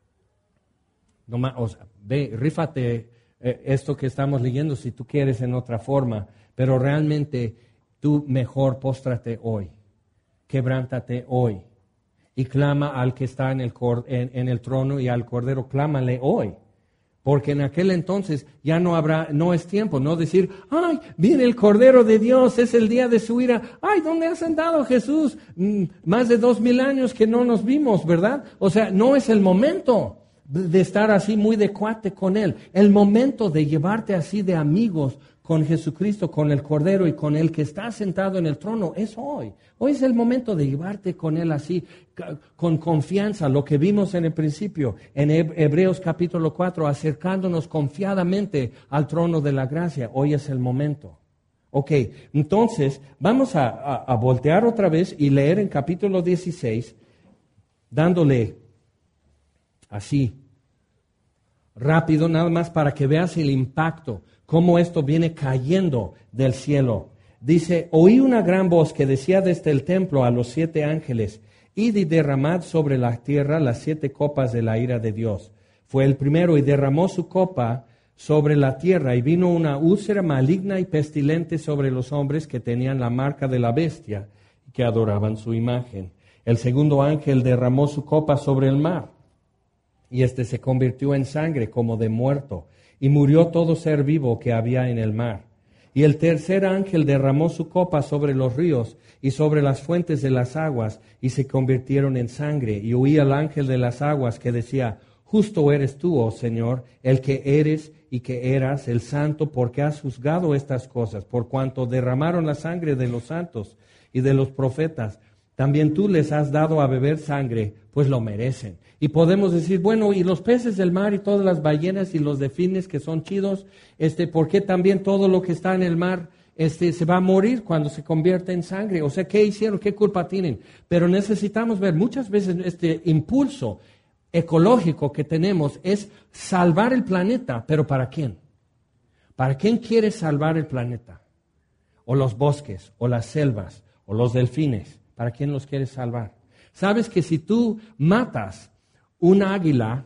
Rífate esto que estamos leyendo si tú quieres en otra forma, pero realmente tú mejor póstrate hoy, quebrántate hoy. Y clama al que está en el trono y al Cordero, clámale hoy. Porque en aquel entonces ya no es tiempo, no decir, ay, viene el Cordero de Dios, es el día de su ira. Ay, ¿dónde has andado, Jesús? Más de 2000 años que no nos vimos, ¿verdad? O sea, no es el momento de estar así muy de cuate con Él. El momento de llevarte así de amigos con Jesucristo, con el Cordero y con el que está sentado en el trono, es hoy. Hoy es el momento de llevarte con Él así, con confianza, lo que vimos en el principio, en Hebreos capítulo 4, acercándonos confiadamente al trono de la gracia. Hoy es el momento. Ok, entonces vamos a voltear otra vez y leer en capítulo 16, dándole así, rápido, nada más para que veas el impacto, cómo esto viene cayendo del cielo. Dice, oí una gran voz que decía desde el templo a los 7 ángeles, id y derramad sobre la tierra las 7 copas de la ira de Dios. Fue el primero y derramó su copa sobre la tierra, y vino una úlcera maligna y pestilente sobre los hombres que tenían la marca de la bestia y que adoraban su imagen. El segundo ángel derramó su copa sobre el mar, y se convirtió en sangre como de muerto, y murió todo ser vivo que había en el mar. Y el tercer ángel derramó su copa sobre los ríos y sobre las fuentes de las aguas, y se convirtieron en sangre. Y oí al ángel de las aguas que decía, justo eres tú, oh Señor, el que eres y que eras, el santo, porque has juzgado estas cosas, por cuanto derramaron la sangre de los santos y de los profetas. También tú les has dado a beber sangre, pues lo merecen. Y podemos decir, bueno, y los peces del mar y todas las ballenas y los delfines que son chidos, ¿por qué también todo lo que está en el mar se va a morir cuando se convierte en sangre? O sea, ¿qué hicieron? ¿Qué culpa tienen? Pero necesitamos ver, muchas veces este impulso ecológico que tenemos es salvar el planeta, pero ¿para quién? ¿Para quién quiere salvar el planeta? O los bosques, o las selvas, o los delfines. ¿Para quién los quieres salvar? Sabes que si tú matas un águila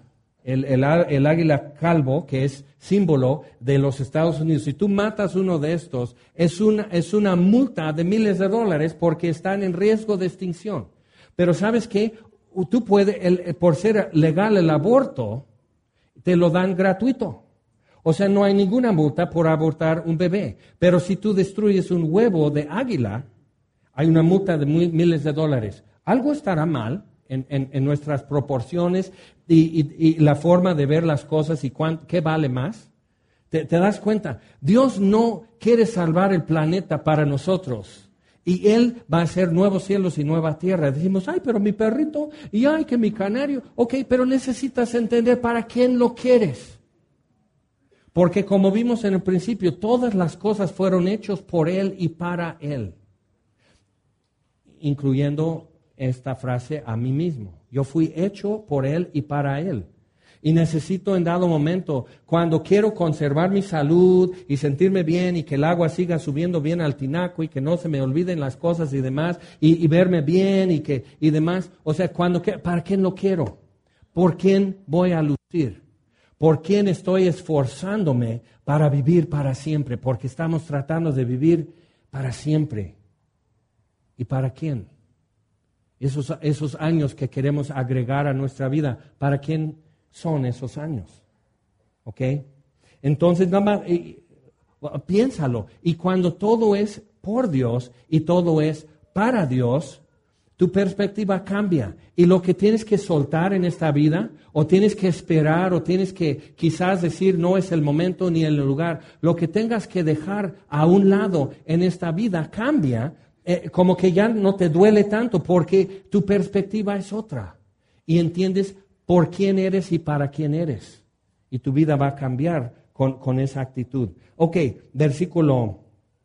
el águila calvo, que es símbolo de los Estados Unidos. Si tú matas uno de estos, es una multa de miles de dólares porque están en riesgo de extinción. Pero ¿sabes qué? Tú puedes, por ser legal el aborto, te lo dan gratuito. O sea, no hay ninguna multa por abortar un bebé. Pero si tú destruyes un huevo de águila, hay una multa de miles de dólares. Algo estará mal en nuestras proporciones y la forma de ver las cosas y qué vale más. ¿Te das cuenta? Dios no quiere salvar el planeta para nosotros. Y Él va a hacer nuevos cielos y nueva tierra. Decimos, ay, pero mi perrito, y ay, que mi canario. Ok, pero necesitas entender para quién lo quieres. Porque como vimos en el principio, todas las cosas fueron hechas por Él y para Él. Incluyendo esta frase, a mí mismo. Yo fui hecho por Él y para Él. Y necesito en dado momento, cuando quiero conservar mi salud y sentirme bien y que el agua siga subiendo bien al tinaco y que no se me olviden las cosas y demás, y verme bien y demás. O sea, ¿para quién lo quiero? ¿Por quién voy a lucir? ¿Por quién estoy esforzándome para vivir para siempre? Porque estamos tratando de vivir para siempre. ¿Y para quién? Esos años que queremos agregar a nuestra vida, ¿para quién son esos años? ¿Ok? Entonces, nada más, piénsalo. Y cuando todo es por Dios y todo es para Dios, tu perspectiva cambia. Y lo que tienes que soltar en esta vida, o tienes que esperar, o tienes que quizás decir no es el momento ni el lugar, lo que tengas que dejar a un lado en esta vida cambia, como que ya no te duele tanto porque tu perspectiva es otra. Y entiendes por quién eres y para quién eres. Y tu vida va a cambiar con esa actitud. Ok, versículo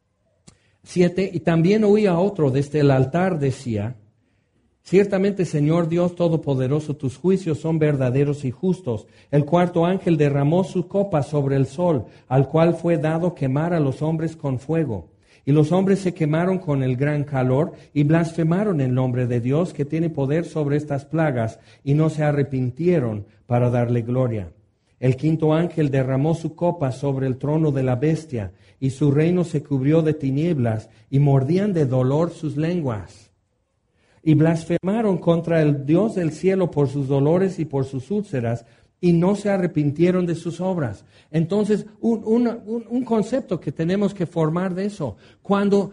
7. Y también oí a otro desde el altar decía, ciertamente, Señor Dios Todopoderoso, tus juicios son verdaderos y justos. El cuarto ángel derramó su copa sobre el sol, al cual fue dado quemar a los hombres con fuego. Y los hombres se quemaron con el gran calor y blasfemaron el nombre de Dios, que tiene poder sobre estas plagas, y no se arrepintieron para darle gloria. El quinto ángel derramó su copa sobre el trono de la bestia, y su reino se cubrió de tinieblas, y mordían de dolor sus lenguas. Y blasfemaron contra el Dios del cielo por sus dolores y por sus úlceras, y no se arrepintieron de sus obras. Entonces, un concepto que tenemos que formar de eso. Cuando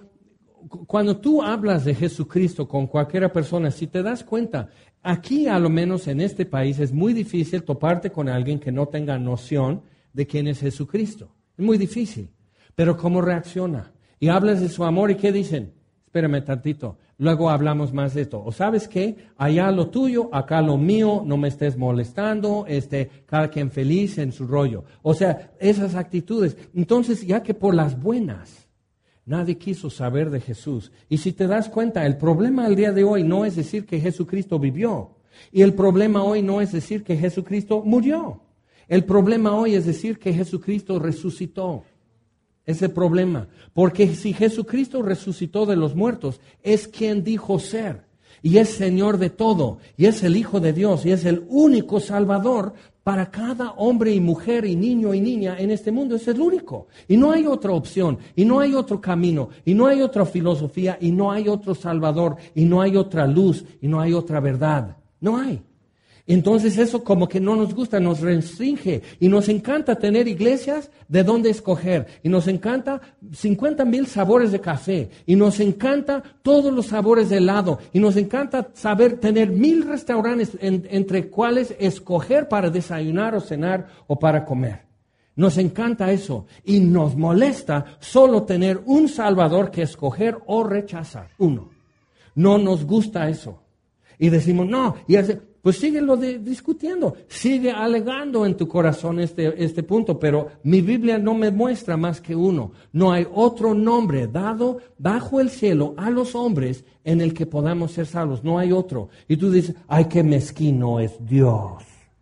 tú hablas de Jesucristo con cualquier persona, si te das cuenta, aquí a lo menos en este país es muy difícil toparte con alguien que no tenga noción de quién es Jesucristo. Es muy difícil. Pero ¿cómo reacciona? Y hablas de su amor y ¿qué dicen? Espérame tantito, luego hablamos más de esto. ¿O sabes qué? Allá lo tuyo, acá lo mío, no me estés molestando, cada quien feliz en su rollo. O sea, esas actitudes. Entonces, ya que por las buenas, nadie quiso saber de Jesús. Y si te das cuenta, el problema al día de hoy no es decir que Jesucristo vivió. Y el problema hoy no es decir que Jesucristo murió. El problema hoy es decir que Jesucristo resucitó. Ese problema, porque si Jesucristo resucitó de los muertos, es quien dijo ser, y es Señor de todo, y es el Hijo de Dios, y es el único Salvador para cada hombre y mujer y niño y niña en este mundo. Es el único, y no hay otra opción, y no hay otro camino, y no hay otra filosofía, y no hay otro Salvador, y no hay otra luz, y no hay otra verdad. No hay. Entonces eso como que no nos gusta, nos restringe y nos encanta tener iglesias de dónde escoger y nos encanta 50,000 sabores de café y nos encanta todos los sabores de helado y nos encanta saber tener 1,000 restaurantes entre cuales escoger para desayunar o cenar o para comer. Nos encanta eso y nos molesta solo tener un Salvador que escoger o rechazar, uno. No nos gusta eso y decimos no, pues síguelo discutiendo, sigue alegando en tu corazón este punto, pero mi Biblia no me muestra más que uno. No hay otro nombre dado bajo el cielo a los hombres en el que podamos ser salvos. No hay otro. Y tú dices, ay, qué mezquino es Dios.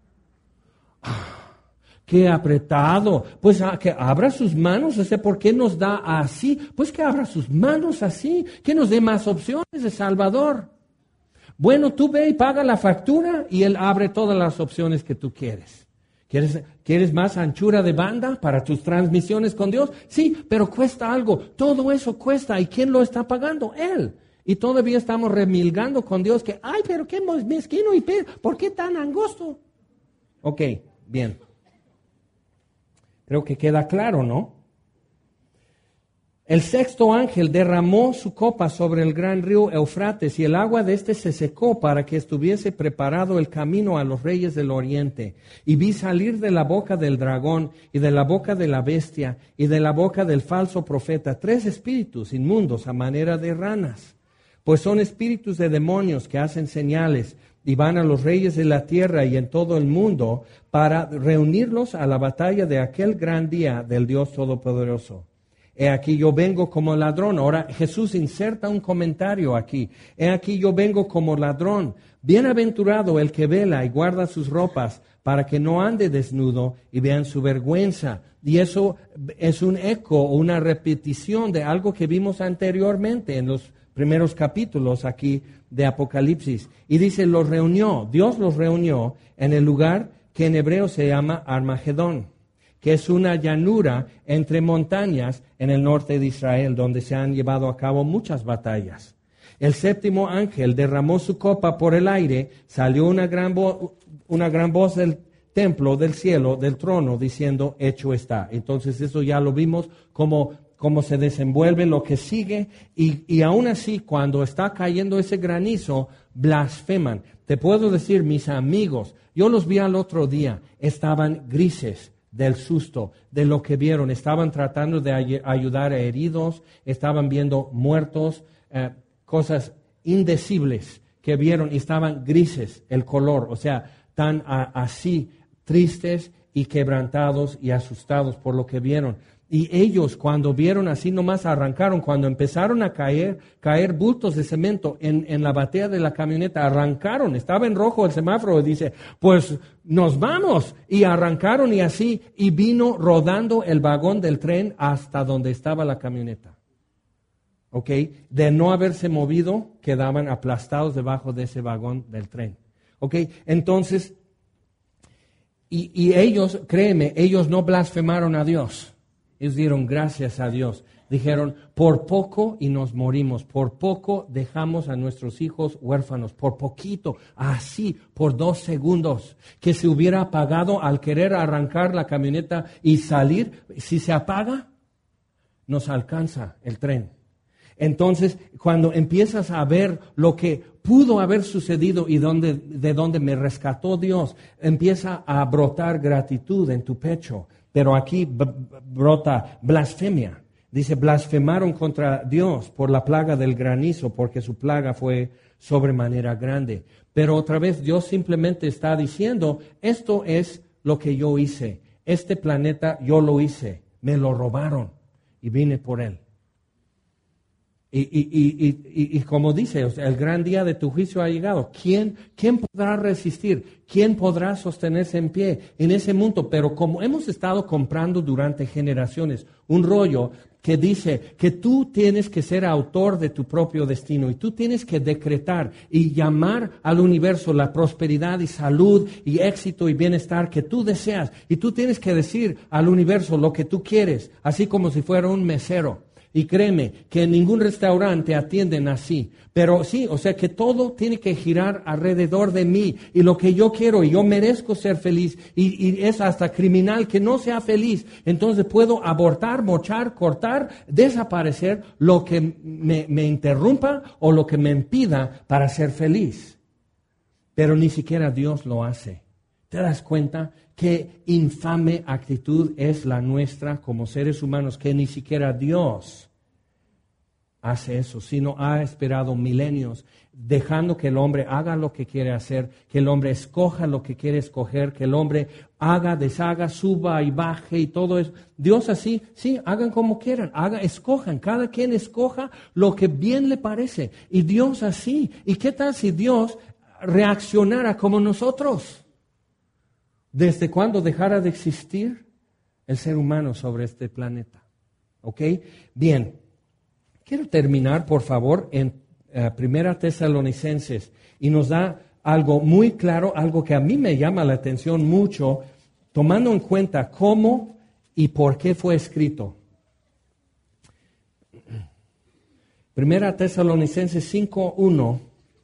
Qué apretado. Pues que abra sus manos. O sea, ¿por qué nos da así? Pues que abra sus manos así. Que nos dé más opciones de Salvador. Bueno, tú ve y paga la factura y Él abre todas las opciones que tú quieres. ¿Quieres más anchura de banda para tus transmisiones con Dios? Sí, pero cuesta algo. Todo eso cuesta. ¿Y quién lo está pagando? Él. Y todavía estamos remilgando con Dios que, ay, pero qué mezquino y ¿por qué tan angosto? Ok, bien. Creo que queda claro, ¿no? El sexto ángel derramó su copa sobre el gran río Eufrates y el agua de éste se secó para que estuviese preparado el camino a los reyes del oriente. Y vi salir de la boca del dragón y de la boca de la bestia y de la boca del falso profeta 3 espíritus inmundos a manera de ranas, pues son espíritus de demonios que hacen señales y van a los reyes de la tierra y en todo el mundo para reunirlos a la batalla de aquel gran día del Dios Todopoderoso. He aquí yo vengo como ladrón. Ahora Jesús inserta un comentario aquí. He aquí yo vengo como ladrón. Bienaventurado el que vela y guarda sus ropas para que no ande desnudo y vean su vergüenza. Y eso es un eco o una repetición de algo que vimos anteriormente en los primeros capítulos aquí de Apocalipsis. Y dice, Dios los reunió en el lugar que en hebreo se llama Armagedón, que es una llanura entre montañas en el norte de Israel, donde se han llevado a cabo muchas batallas. El séptimo ángel derramó su copa por el aire, salió una gran voz del templo, del cielo, del trono, diciendo, hecho está. Entonces eso ya lo vimos cómo se desenvuelve lo que sigue, y aún así, cuando está cayendo ese granizo, blasfeman. Te puedo decir, mis amigos, yo los vi al otro día, estaban grises del susto, de lo que vieron. Estaban tratando de ayudar a heridos, estaban viendo muertos, cosas indecibles que vieron y estaban grises el color, o sea, tan así tristes y quebrantados y asustados por lo que vieron. Y ellos, cuando vieron así, nomás arrancaron. Cuando empezaron a caer bultos de cemento en la batea de la camioneta, arrancaron. Estaba en rojo el semáforo y dice, pues nos vamos. Y arrancaron y así, y vino rodando el vagón del tren hasta donde estaba la camioneta. ¿Ok? De no haberse movido, quedaban aplastados debajo de ese vagón del tren. ¿Ok? Entonces, y ellos, créeme, ellos no blasfemaron a Dios. Ellos dieron gracias a Dios. Dijeron, por poco y nos morimos, por poco dejamos a nuestros hijos huérfanos, por poquito, así, por 2 segundos, que se hubiera apagado al querer arrancar la camioneta y salir. Si se apaga, nos alcanza el tren. Entonces, cuando empiezas a ver lo que pudo haber sucedido y de dónde me rescató Dios, empieza a brotar gratitud en tu pecho. Pero aquí brota blasfemia. Dice, blasfemaron contra Dios por la plaga del granizo, porque su plaga fue sobremanera grande. Pero otra vez Dios simplemente está diciendo, esto es lo que yo hice. Este planeta yo lo hice. Me lo robaron y vine por él. Y como dice, o sea, el gran día de tu juicio ha llegado. ¿Quién podrá resistir? ¿Quién podrá sostenerse en pie en ese mundo? Pero como hemos estado comprando durante generaciones un rollo que dice que tú tienes que ser autor de tu propio destino y tú tienes que decretar y llamar al universo la prosperidad y salud y éxito y bienestar que tú deseas. Y tú tienes que decir al universo lo que tú quieres, así como si fuera un mesero. Y créeme que en ningún restaurante atienden así. Pero sí, o sea que todo tiene que girar alrededor de mí y lo que yo quiero y yo merezco ser feliz y es hasta criminal que no sea feliz. Entonces puedo abortar, mochar, cortar, desaparecer lo que me interrumpa o lo que me impida para ser feliz. Pero ni siquiera Dios lo hace. ¿Te das cuenta qué infame actitud es la nuestra como seres humanos? Que ni siquiera Dios hace eso, sino ha esperado milenios, dejando que el hombre haga lo que quiere hacer, que el hombre escoja lo que quiere escoger, que el hombre haga, deshaga, suba y baje y todo eso. Dios así, sí, hagan como quieran, escojan, cada quien escoja lo que bien le parece. Y Dios así. ¿Y qué tal si Dios reaccionara como nosotros? ¿Desde cuándo dejara de existir el ser humano sobre este planeta? ¿Ok? Bien, quiero terminar, por favor, en 1 Tesalonicenses. Y nos da algo muy claro, algo que a mí me llama la atención mucho, tomando en cuenta cómo y por qué fue escrito. Primera Tesalonicenses 5:1.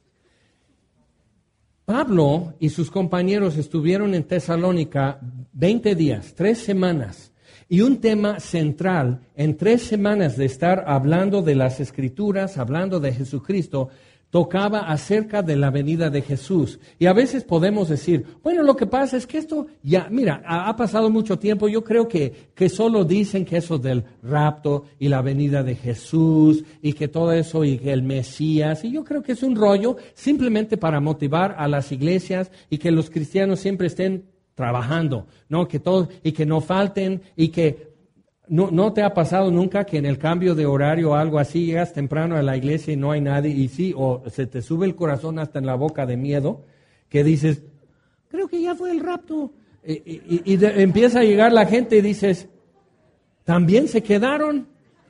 Pablo y sus compañeros estuvieron en Tesalónica 20 días, 3 semanas. Y un tema central en 3 semanas de estar hablando de las Escrituras, hablando de Jesucristo, tocaba acerca de la venida de Jesús. Y a veces podemos decir, bueno, lo que pasa es que esto ya, mira, ha pasado mucho tiempo. Yo creo que solo dicen que eso del rapto y la venida de Jesús y que todo eso y que el Mesías. Y yo creo que es un rollo simplemente para motivar a las iglesias y que los cristianos siempre estén trabajando, ¿no? Que todo, y que no falten y que ¿No te ha pasado nunca que en el cambio de horario o algo así llegas temprano a la iglesia y no hay nadie y sí, o se te sube el corazón hasta en la boca de miedo, que dices, creo que ya fue el rapto? Empieza a llegar la gente y dices, ¿también se quedaron?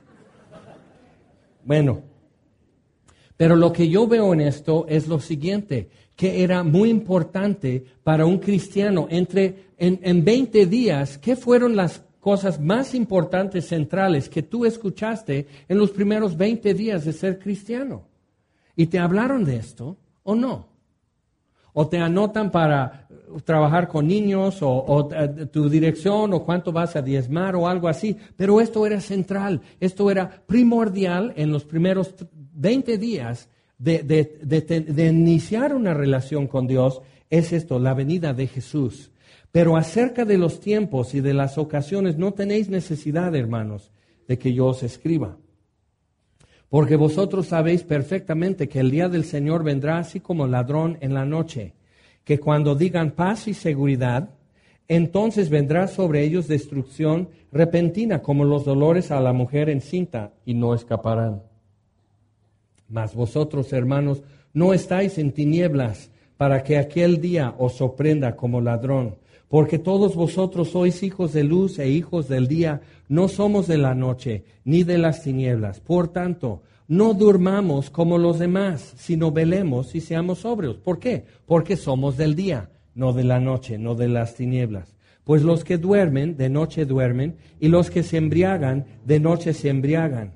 Bueno, pero lo que yo veo en esto es lo siguiente, que era muy importante para un cristiano en 20 días, ¿qué fueron las cosas más importantes, centrales, que tú escuchaste en los primeros 20 días de ser cristiano? ¿Y te hablaron de esto o no? ¿O te anotan para trabajar con niños o tu dirección o cuánto vas a diezmar o algo así? Pero esto era central, esto era primordial en los primeros 20 días de iniciar una relación con Dios. Es esto, la venida de Jesús. Pero acerca de los tiempos y de las ocasiones no tenéis necesidad, hermanos, de que yo os escriba. Porque vosotros sabéis perfectamente que el día del Señor vendrá así como ladrón en la noche, que cuando digan paz y seguridad, entonces vendrá sobre ellos destrucción repentina, como los dolores a la mujer encinta, y no escaparán. Mas vosotros, hermanos, no estáis en tinieblas, para que aquel día os sorprenda como ladrón. Porque todos vosotros sois hijos de luz e hijos del día, no somos de la noche ni de las tinieblas. Por tanto, no durmamos como los demás, sino velemos y seamos sobrios. ¿Por qué? Porque somos del día, no de la noche, no de las tinieblas. Pues los que duermen, de noche duermen, y los que se embriagan, de noche se embriagan.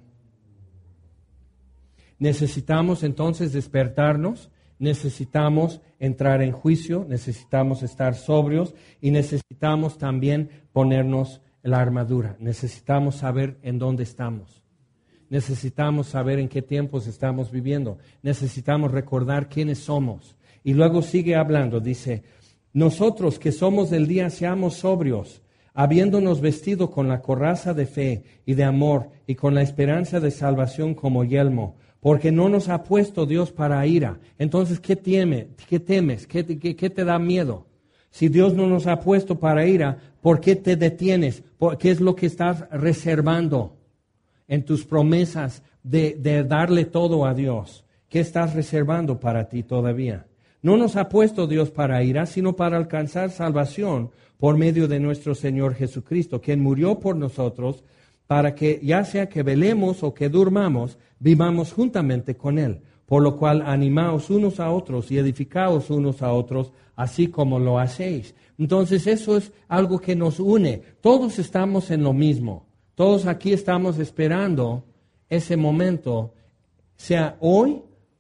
Necesitamos entonces despertarnos. Necesitamos entrar en juicio, necesitamos estar sobrios y necesitamos también ponernos la armadura. Necesitamos saber en dónde estamos. Necesitamos saber en qué tiempos estamos viviendo. Necesitamos recordar quiénes somos. Y luego sigue hablando, dice, nosotros que somos del día seamos sobrios, habiéndonos vestido con la coraza de fe y de amor y con la esperanza de salvación como yelmo. Porque no nos ha puesto Dios para ira. Entonces, ¿qué temes? ¿Qué te da miedo? Si Dios no nos ha puesto para ira, ¿por qué te detienes? ¿Qué es lo que estás reservando en tus promesas de darle todo a Dios? ¿Qué estás reservando para ti todavía? No nos ha puesto Dios para ira, sino para alcanzar salvación por medio de nuestro Señor Jesucristo, quien murió por nosotros, para que ya sea que velemos o que durmamos, vivamos juntamente con Él. Por lo cual animaos unos a otros y edificaos unos a otros, así como lo hacéis. Entonces eso es algo que nos une. Todos estamos en lo mismo. Todos aquí estamos esperando ese momento, sea hoy,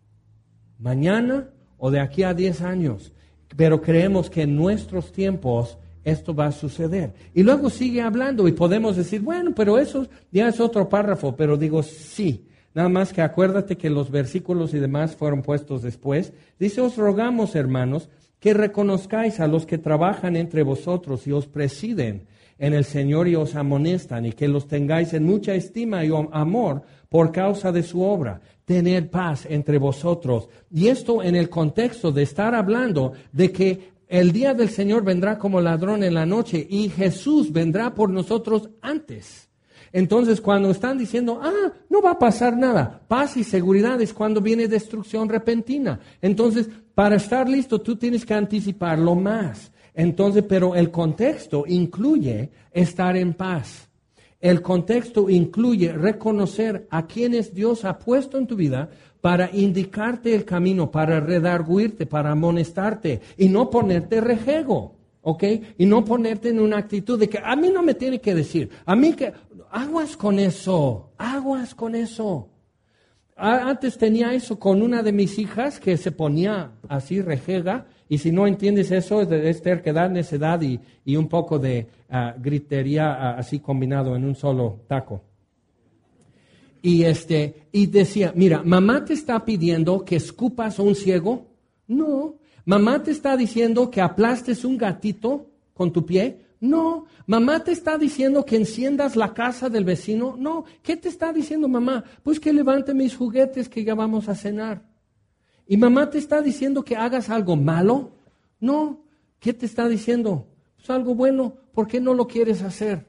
mañana o de aquí a 10 años. Pero creemos que en nuestros tiempos esto va a suceder. Y luego sigue hablando y podemos decir, bueno, pero eso ya es otro párrafo. Pero digo, sí. Nada más que acuérdate que los versículos y demás fueron puestos después. Dice, os rogamos, hermanos, que reconozcáis a los que trabajan entre vosotros y os presiden en el Señor y os amonestan, y que los tengáis en mucha estima y amor por causa de su obra. Tened paz entre vosotros. Y esto en el contexto de estar hablando de que el día del Señor vendrá como ladrón en la noche y Jesús vendrá por nosotros antes. Entonces, cuando están diciendo, no va a pasar nada, paz y seguridad es cuando viene destrucción repentina. Entonces, para estar listo, tú tienes que anticiparlo más. Entonces, pero el contexto incluye estar en paz. El contexto incluye reconocer a quienes Dios ha puesto en tu vida para indicarte el camino, para redarguirte, para amonestarte y no ponerte rejego. ¿ok? Y no ponerte en una actitud de que a mí no me tiene que decir, a mí que... Aguas con eso, aguas con eso. Antes tenía eso con una de mis hijas que se ponía así rejega, y si no entiendes eso es terquedad, necedad y un poco de gritería así combinado en un solo taco. Y decía, mira, mamá te está pidiendo que escupas a un ciego. No. Mamá te está diciendo que aplastes un gatito con tu pie. No. Mamá te está diciendo que enciendas la casa del vecino. No. ¿Qué te está diciendo mamá? Pues que levante mis juguetes que ya vamos a cenar. ¿Y mamá te está diciendo que hagas algo malo? No. ¿Qué te está diciendo? Pues algo bueno. ¿Por qué no lo quieres hacer?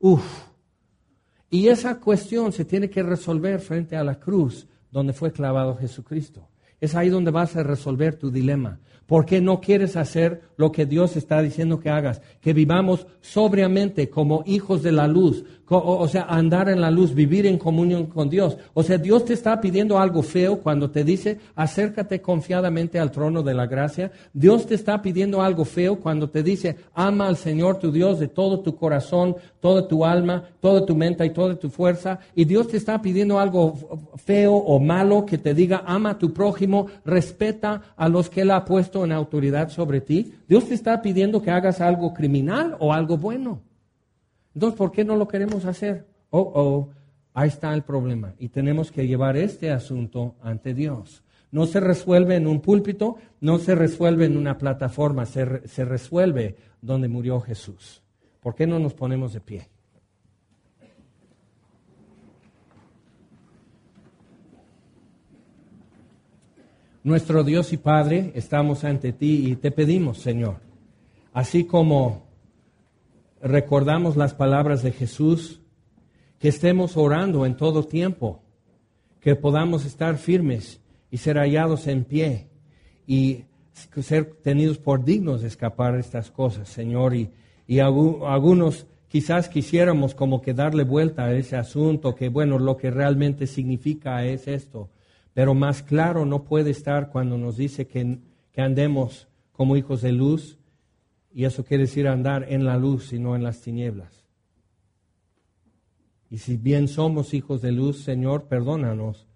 Y esa cuestión se tiene que resolver frente a la cruz donde fue clavado Jesucristo. Es ahí donde vas a resolver tu dilema. ¿Por qué no quieres hacer lo que Dios está diciendo que hagas? Que vivamos sobriamente como hijos de la luz. O sea, andar en la luz, vivir en comunión con Dios. O sea, Dios te está pidiendo algo feo cuando te dice, acércate confiadamente al trono de la gracia. Dios te está pidiendo algo feo cuando te dice, ama al Señor tu Dios de todo tu corazón, toda tu alma, toda tu mente y toda tu fuerza. Y Dios te está pidiendo algo feo o malo que te diga, ama a tu prójimo, respeta a los que Él ha puesto en autoridad sobre ti. Dios te está pidiendo que hagas algo criminal o algo bueno. Entonces, ¿por qué no lo queremos hacer? Ahí está el problema. Y tenemos que llevar este asunto ante Dios. No se resuelve en un púlpito, no se resuelve en una plataforma, se resuelve donde murió Jesús. ¿Por qué no nos ponemos de pie? Nuestro Dios y Padre, estamos ante ti y te pedimos, Señor, así como recordamos las palabras de Jesús, que estemos orando en todo tiempo, que podamos estar firmes y ser hallados en pie y ser tenidos por dignos de escapar de estas cosas, Señor. Y algunos quizás quisiéramos como que darle vuelta a ese asunto, que bueno, lo que realmente significa es esto. Pero más claro no puede estar cuando nos dice que andemos como hijos de luz, y eso quiere decir andar en la luz y no en las tinieblas. Y si bien somos hijos de luz, Señor, perdónanos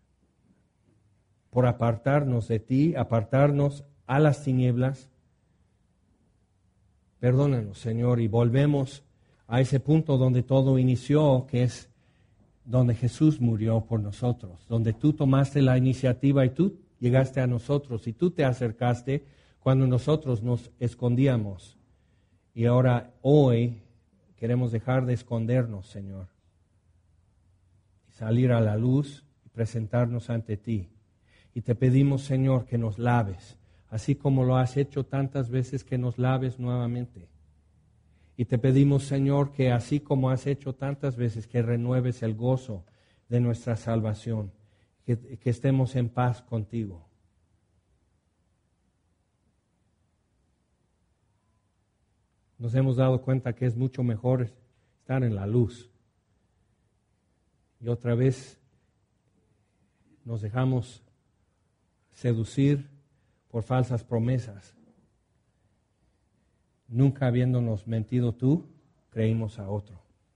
por apartarnos de ti, apartarnos a las tinieblas. Perdónanos, Señor, y volvemos a ese punto donde todo inició, que es donde Jesús murió por nosotros, donde tú tomaste la iniciativa y tú llegaste a nosotros y tú te acercaste cuando nosotros nos escondíamos. Y ahora, hoy, queremos dejar de escondernos, Señor, y salir a la luz y presentarnos ante ti. Y te pedimos, Señor, que nos laves, así como lo has hecho tantas veces, que nos laves nuevamente. Y te pedimos, Señor, que así como has hecho tantas veces, que renueves el gozo de nuestra salvación, que estemos en paz contigo. Nos hemos dado cuenta que es mucho mejor estar en la luz. Y otra vez nos dejamos seducir por falsas promesas. Nunca habiéndonos mentido tú, creímos a otro.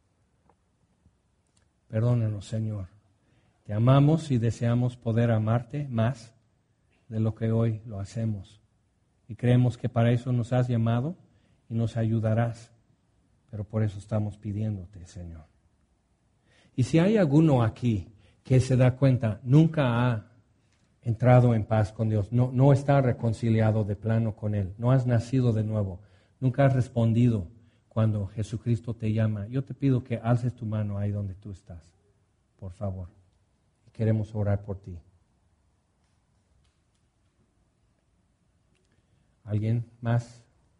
Perdónanos, Señor. Te amamos y deseamos poder amarte más de lo que hoy lo hacemos. Y creemos que para eso nos has llamado y nos ayudarás. Pero por eso estamos pidiéndote, Señor. Y si hay alguno aquí que se da cuenta, nunca ha entrado en paz con Dios, no está reconciliado de plano con Él, no has nacido de nuevo, nunca has respondido cuando Jesucristo te llama, yo te pido que alces tu mano ahí donde tú estás, por favor. Queremos orar por ti. ¿Alguien más?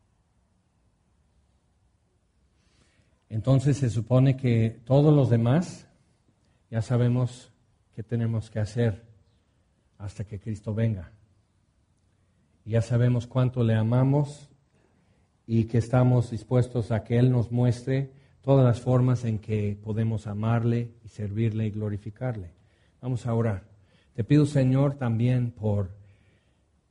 Entonces se supone que todos los demás ya sabemos qué tenemos que hacer hasta que Cristo venga. Ya sabemos cuánto le amamos y que estamos dispuestos a que Él nos muestre todas las formas en que podemos amarle y servirle y glorificarle. Vamos a orar. Te pido, Señor, también por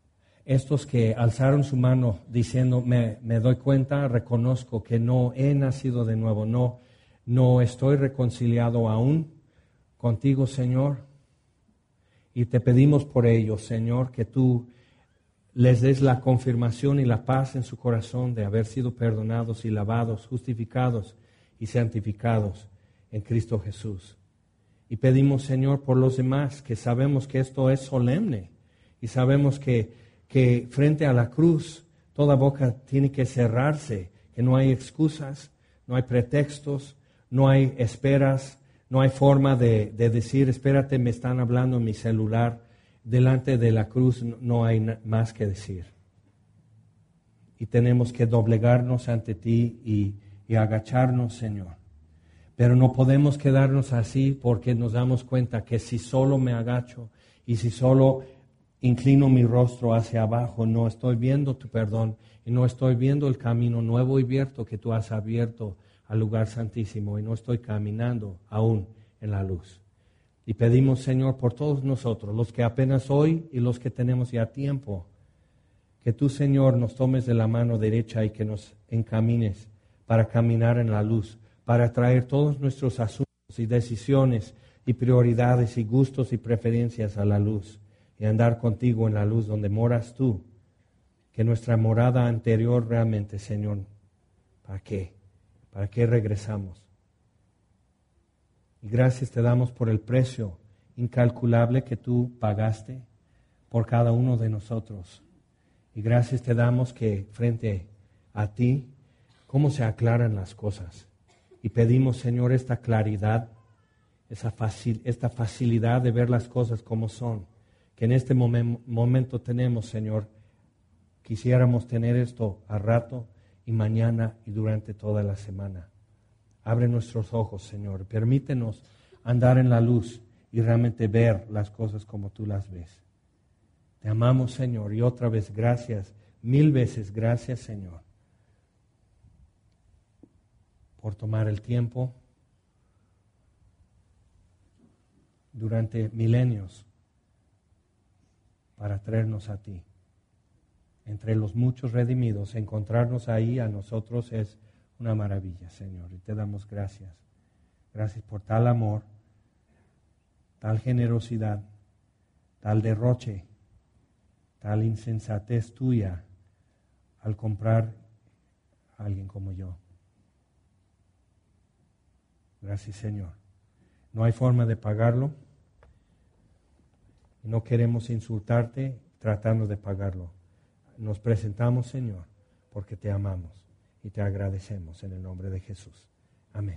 estos que alzaron su mano diciendo, me doy cuenta, reconozco que no he nacido de nuevo, no estoy reconciliado aún contigo, Señor. Y te pedimos por ellos, Señor, que tú les des la confirmación y la paz en su corazón de haber sido perdonados y lavados, justificados y santificados en Cristo Jesús. Y pedimos, Señor, por los demás, que sabemos que esto es solemne y sabemos que frente a la cruz toda boca tiene que cerrarse, que no hay excusas, no hay pretextos, no hay esperas, no hay forma de decir, espérate, me están hablando en mi celular. Delante de la cruz no hay más que decir. Y tenemos que doblegarnos ante ti y agacharnos, Señor. Pero no podemos quedarnos así porque nos damos cuenta que si solo me agacho y si solo inclino mi rostro hacia abajo, no estoy viendo tu perdón y no estoy viendo el camino nuevo y abierto que tú has abierto al lugar santísimo y no estoy caminando aún en la luz. Y pedimos, Señor, por todos nosotros, los que apenas hoy y los que tenemos ya tiempo, que tú, Señor, nos tomes de la mano derecha y que nos encamines para caminar en la luz, para traer todos nuestros asuntos y decisiones y prioridades y gustos y preferencias a la luz y andar contigo en la luz donde moras tú. Que nuestra morada anterior realmente, Señor, ¿para qué? ¿Para qué regresamos? Y gracias te damos por el precio incalculable que tú pagaste por cada uno de nosotros. Y gracias te damos que frente a ti, cómo se aclaran las cosas. Y pedimos, Señor, esta claridad, esta facilidad de ver las cosas como son, que en este momento tenemos, Señor. Quisiéramos tener esto a rato y mañana y durante toda la semana. Abre nuestros ojos, Señor. Permítenos andar en la luz y realmente ver las cosas como tú las ves. Te amamos, Señor, y otra vez gracias, 1000 veces gracias, Señor, por tomar el tiempo durante milenios para traernos a ti. Entre los muchos redimidos, encontrarnos ahí a nosotros es una maravilla, Señor, y te damos gracias. Gracias por tal amor, tal generosidad, tal derroche, tal insensatez tuya al comprar a alguien como yo. Gracias, Señor. No hay forma de pagarlo. No queremos insultarte tratando de pagarlo. Nos presentamos, Señor, porque te amamos y te agradecemos en el nombre de Jesús. Amén.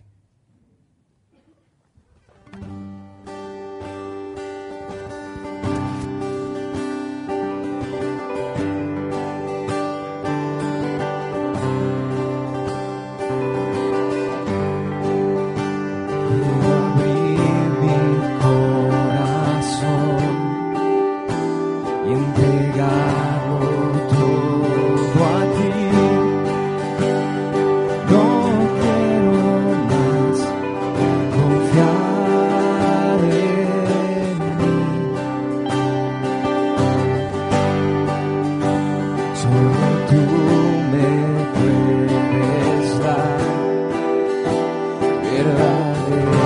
Verdadero